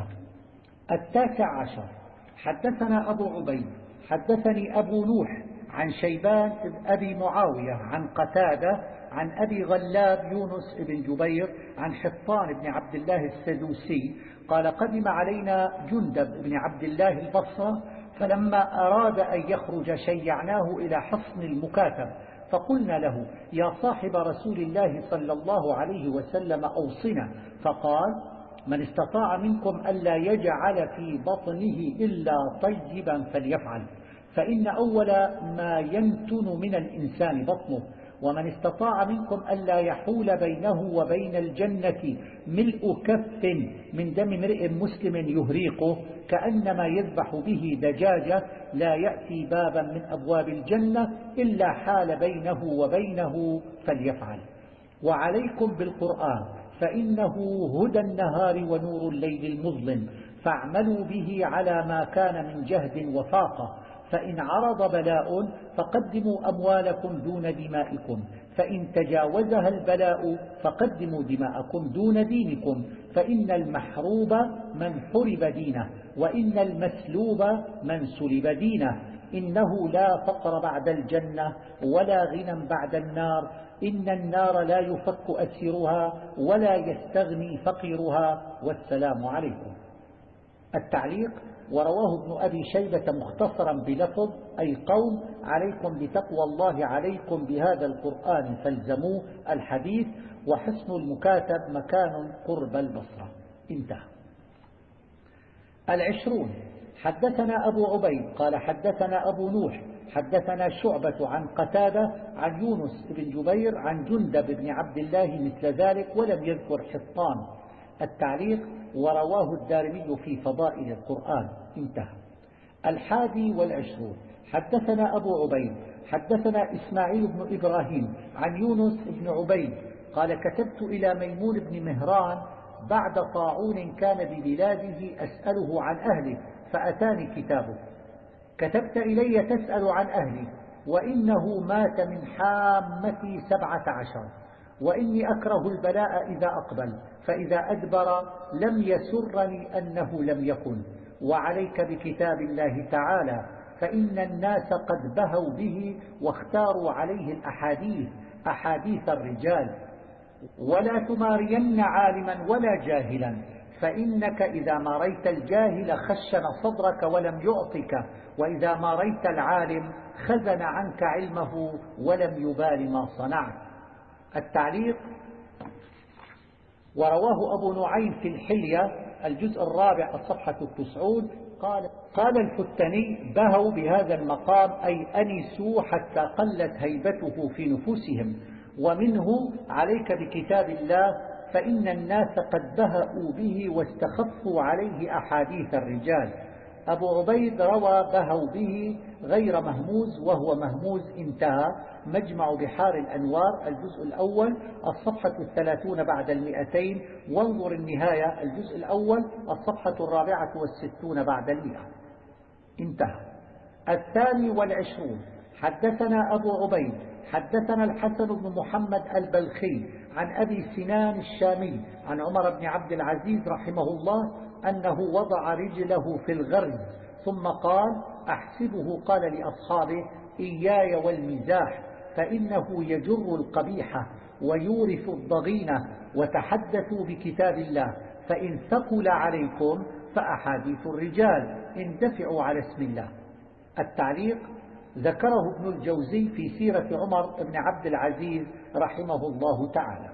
التاسع عشر حدثنا أبو عبيد حدثني أبو نوح عن شيبان بن أبي معاوية عن قتادة عن أبي غلاب يونس بن جبير عن حطان بن عبد الله السدوسي قال: قدم علينا جندب بن عبد الله البصرة، فلما أراد أن يخرج شيعناه إلى حصن المكاتب، فقلنا له: يا صاحب رسول الله صلى الله عليه وسلم أوصنا. فقال: من استطاع منكم ألا يجعل في بطنه إلا طيبا فليفعل، فإن أول ما ينتن من الإنسان بطنه، ومن استطاع منكم ألا يحول بينه وبين الجنة ملء كف من دم امرئ مسلم يهريقه كأنما يذبح به دجاجة لا يأتي بابا من أبواب الجنة إلا حال بينه وبينه فليفعل. وعليكم بالقرآن فإنه هدى النهار ونور الليل المظلم، فاعملوا به على ما كان من جهد وفاقة، فإن عرض بلاء فقدموا أموالكم دون دمائكم، فإن تجاوزها البلاء فقدموا دماءكم دون دينكم، فإن المحروب من حرب دينه، وإن المسلوب من سلب دينه، إنه لا فقر بعد الجنة ولا غنى بعد النار، إن النار لا يفك أسيرها ولا يستغني فقيرها، والسلام عليكم. التعليق: ورواه ابن أبي شيبة مختصرا بلفظ: أي قوم عليكم بتقوى الله، عليكم بهذا القرآن فالزموه. الحديث: وحصن المكاتب مكان قرب البصرة. انتهى. العشرون حدثنا أبو عبيد قال حدثنا أبو نوح حدثنا شعبة عن قتادة عن يونس بن جبير عن جندب بن عبد الله مثل ذلك، ولم يذكر حطان. التعليق: ورواه الدارمي في فضائل القرآن. انتهى. الحادي والعشرون حدثنا أبو عبيد حدثنا إسماعيل بن إبراهيم عن يونس بن عبيد قال: كتبت إلى ميمون بن مهران بعد طاعون كان ببلاده أسأله عن أهله، فأتاني كتابه: كتبت إلي تسأل عن أهلي، وإنه مات من حامتي سبعة عشر، وإني أكره البلاء إذا أقبل، فإذا أدبر لم يسرني أنه لم يكن، وعليك بكتاب الله تعالى، فإن الناس قد بهوا به واختاروا عليه الأحاديث أحاديث الرجال، ولا تمارين عالما ولا جاهلا، فإنك إذا ماريت الجاهل خشن صدرك ولم يعطك، وإذا ماريت العالم خزن عنك علمه ولم يبال ما صنعت. التعليق: ورواه أبو نعيم في الحلية الجزء الرابع الصفحة التسعون قال قال الفتني: بهوا بهذا المقام أي أنسوا حتى قلت هيبته في نفوسهم. ومنه: عليك بكتاب الله فإن الناس قد بهأوا به واستخفوا عليه أحاديث الرجال. أبو عبيد روى بهوا به غير مهموز وهو مهموز. انتهى. مجمع بحار الأنوار الجزء الأول الصفحة الثلاثون بعد المئتين، وانظر النهاية الجزء الأول الصفحة الرابعة والستون بعد المئة. انتهى. الثاني والعشرون حدثنا أبو عبيد حدثنا الحسن بن محمد البلخي عن أبي سنان الشامي عن عمر بن عبد العزيز رحمه الله أنه وضع رجله في الغرز ثم قال: أحسبه قال لأصحابه: إياي والمزاح، فإنه يجر القبيحة ويورث الضغينة، وتحدثوا بكتاب الله، فإن ثقل عليكم فأحاديث الرجال، اندفعوا على اسم الله. التعليق ذكره ابن الجوزي في سيرة عمر بن عبد العزيز رحمه الله تعالى.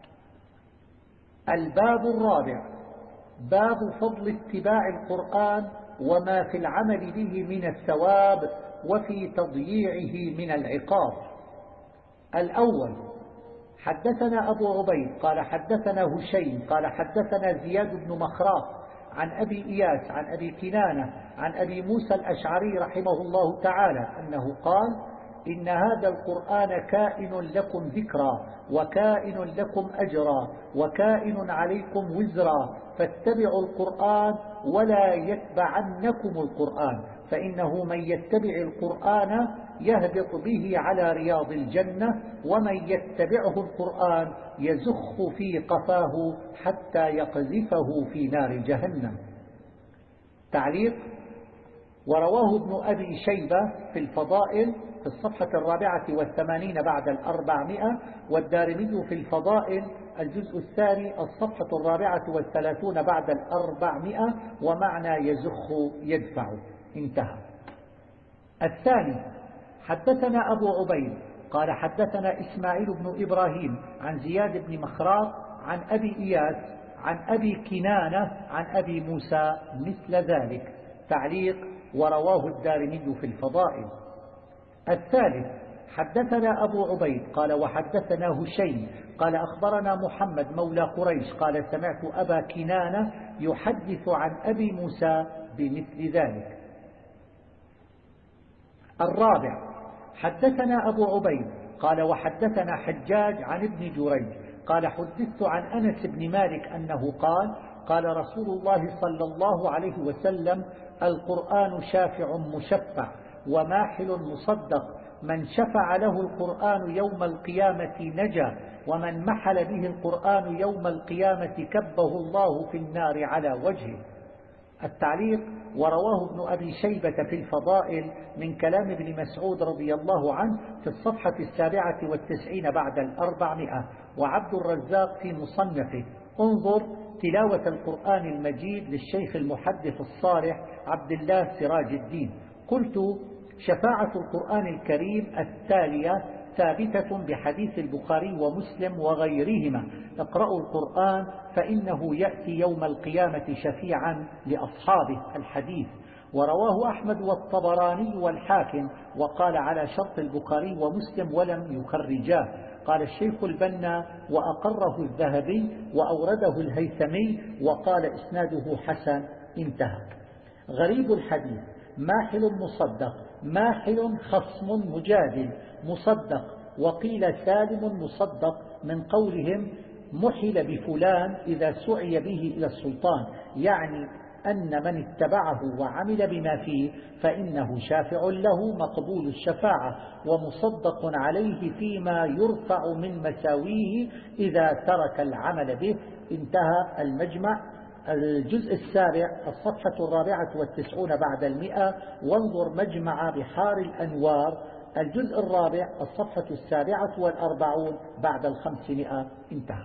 الباب الرابع باب فضل اتباع القرآن وما في العمل به من الثواب وفي تضييعه من العقاب. الأول حدثنا أبو عبيد قال حدثنا هشيم قال حدثنا زياد بن مخراق عن أبي إياس عن أبي كنانة عن أبي موسى الأشعري رحمه الله تعالى أنه قال: إن هذا القرآن كائن لكم ذكرا وكائن لكم أجرا وكائن عليكم وزرا، فاتبعوا القرآن ولا يتبعنكم القرآن، فإنه من يتبع القرآن يهبط به على رياض الجنة، ومن يتبعه القرآن يزخ في قفاه حتى يقذفه في نار جهنم. تعليق: ورواه ابن أبي شيبة في الفضائل في الصفحة الرابعة والثمانين بعد الأربعمائة، والدارمي في الفضائل الجزء الثاني الصفحة الرابعة والثلاثون بعد الأربعمائة، ومعنى يزخ يدفع. انتهى. الثاني حدثنا أبو عبيد قال حدثنا إسماعيل بن إبراهيم عن زياد بن مخراق عن أبي إياس عن أبي كنانة عن أبي موسى مثل ذلك. تعليق: ورواه الدارمي في الفضائل. الثالث حدثنا أبو عبيد قال وحدثنا هشيم قال أخبرنا محمد مولى قريش قال سمعت أبا كنانة يحدث عن أبي موسى بمثل ذلك. الرابع حدثنا أبو عبيد قال وحدثنا حجاج عن ابن جريج قال حدثت عن أنس بن مالك أنه قال: قال رسول الله صلى الله عليه وسلم: القرآن شافع مشفع وماحل مصدق، من شفع له القرآن يوم القيامة نجا، ومن محل به القرآن يوم القيامة كبه الله في النار على وجهه. التعليق: ورواه ابن أبي شيبة في الفضائل من كلام ابن مسعود رضي الله عنه في الصفحة السابعة والتسعين بعد الأربعمائة، وعبد الرزاق في مصنفه. انظر تلاوة القرآن المجيد للشيخ المحدث الصالح عبد الله سراج الدين. قلت: شفاعة القرآن الكريم التالية ثابتة بحديث البخاري ومسلم وغيرهما: اقرأوا القرآن فإنه يأتي يوم القيامة شفيعا لأصحابه. الحديث. ورواه أحمد والطبراني والحاكم، وقال على شرط البخاري ومسلم ولم يخرجاه. قال الشيخ البنا وأقره الذهبي وأورده الهيثمي وقال إسناده حسن. انتهى. غريب الحديث: ماحل مصدق، ماحل خصم مجادل مصدق، وقيل سالم مصدق من قولهم محل بفلان إذا سعي به إلى السلطان، يعني أن من اتبعه وعمل بما فيه فإنه شافع له مقبول الشفاعة ومصدق عليه فيما يرفع من مساويه إذا ترك العمل به. انتهى. المجمع الجزء السابع الصفحة الرابعة والتسعون بعد المئة، وانظر مجمع بحار الأنوار الجزء الرابع الصفحة السابعة والأربعون بعد الخمسمائة. انتهى.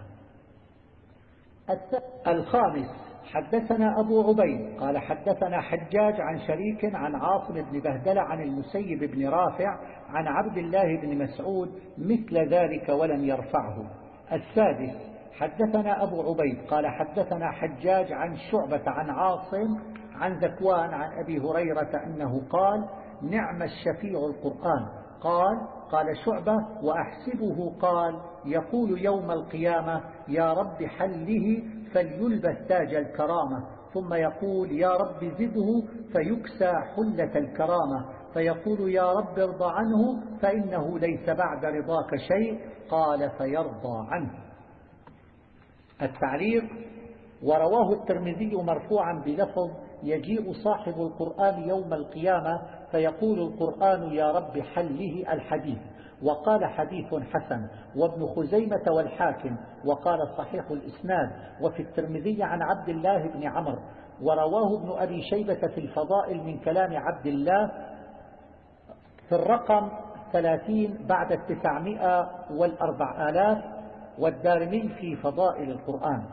الخامس حدثنا أبو عبيد قال حدثنا حجاج عن شريك عن عاصم بن بهدلة عن المسيب بن رافع عن عبد الله بن مسعود مثل ذلك ولم يرفعه. السادس حدثنا أبو عبيد قال حدثنا حجاج عن شعبة عن عاصم عن ذكوان عن أبي هريرة أنه قال: نعم الشفيع القرآن، قال قال شعبة وأحسبه قال يقول يوم القيامة يا رب حله فليلبس تاج الكرامة، ثم يقول يا رب زده فيكسى حلة الكرامة، فيقول يا رب ارضى عنه فإنه ليس بعد رضاك شيء، قال فيرضى عنه. التعليق: ورواه الترمذي مرفوعا بلفظ يجيء صاحب القرآن يوم القيامة فيقول القرآن يا رب حله الحديث، وقال حديث حسن، وابن خزيمة والحاكم وقال صحيح الإسناد. وفي الترمذي عن عبد الله بن عمرو، ورواه ابن أبي شيبة في الفضائل من كلام عبد الله في الرقم ثلاثين بعد التسعمائة والأربع آلاف، والدارمي في فضائل القرآن.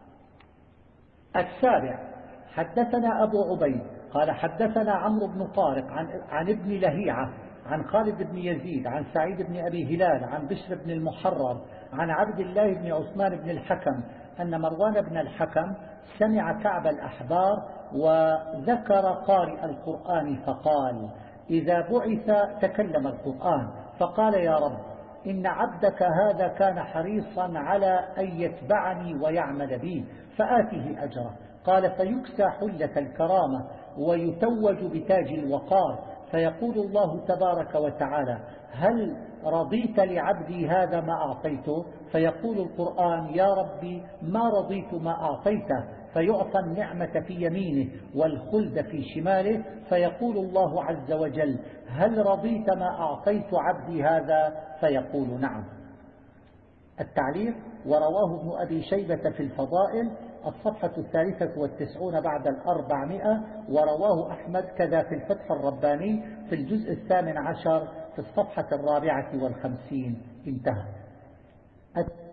السابع: حدثنا أبو عبيد قال حدثنا عمرو بن طارق عن, عن ابن لهيعة عن خالد بن يزيد عن سعيد بن أبي هلال عن بشر بن المحرر عن عبد الله بن عثمان بن الحكم أن مروان بن الحكم سمع كعب الأحبار وذكر قارئ القرآن فقال إذا بعث تكلم القرآن، فقال يا رب إن عبدك هذا كان حريصا على أن يتبعني ويعمل بي فآته أجره. قال فيكسى حلة الكرامة ويتوج بتاج الوقار، فيقول الله تبارك وتعالى هل رضيت لعبدي هذا ما أعطيته؟ فيقول القرآن يا ربي ما رضيت ما أعطيته، فيعطى النعمة في يمينه والخلد في شماله، فيقول الله عز وجل هل رضيت ما أعطيت عبدي هذا؟ فيقول نعم. التعليق: ورواه ابن أبي شيبة في الفضائل الصفحة الثالثة والتسعون بعد الأربعمائة، ورواه أحمد كذا في الفتح الرباني في الجزء الثامن عشر في الصفحة الرابعة والخمسين. انتهى.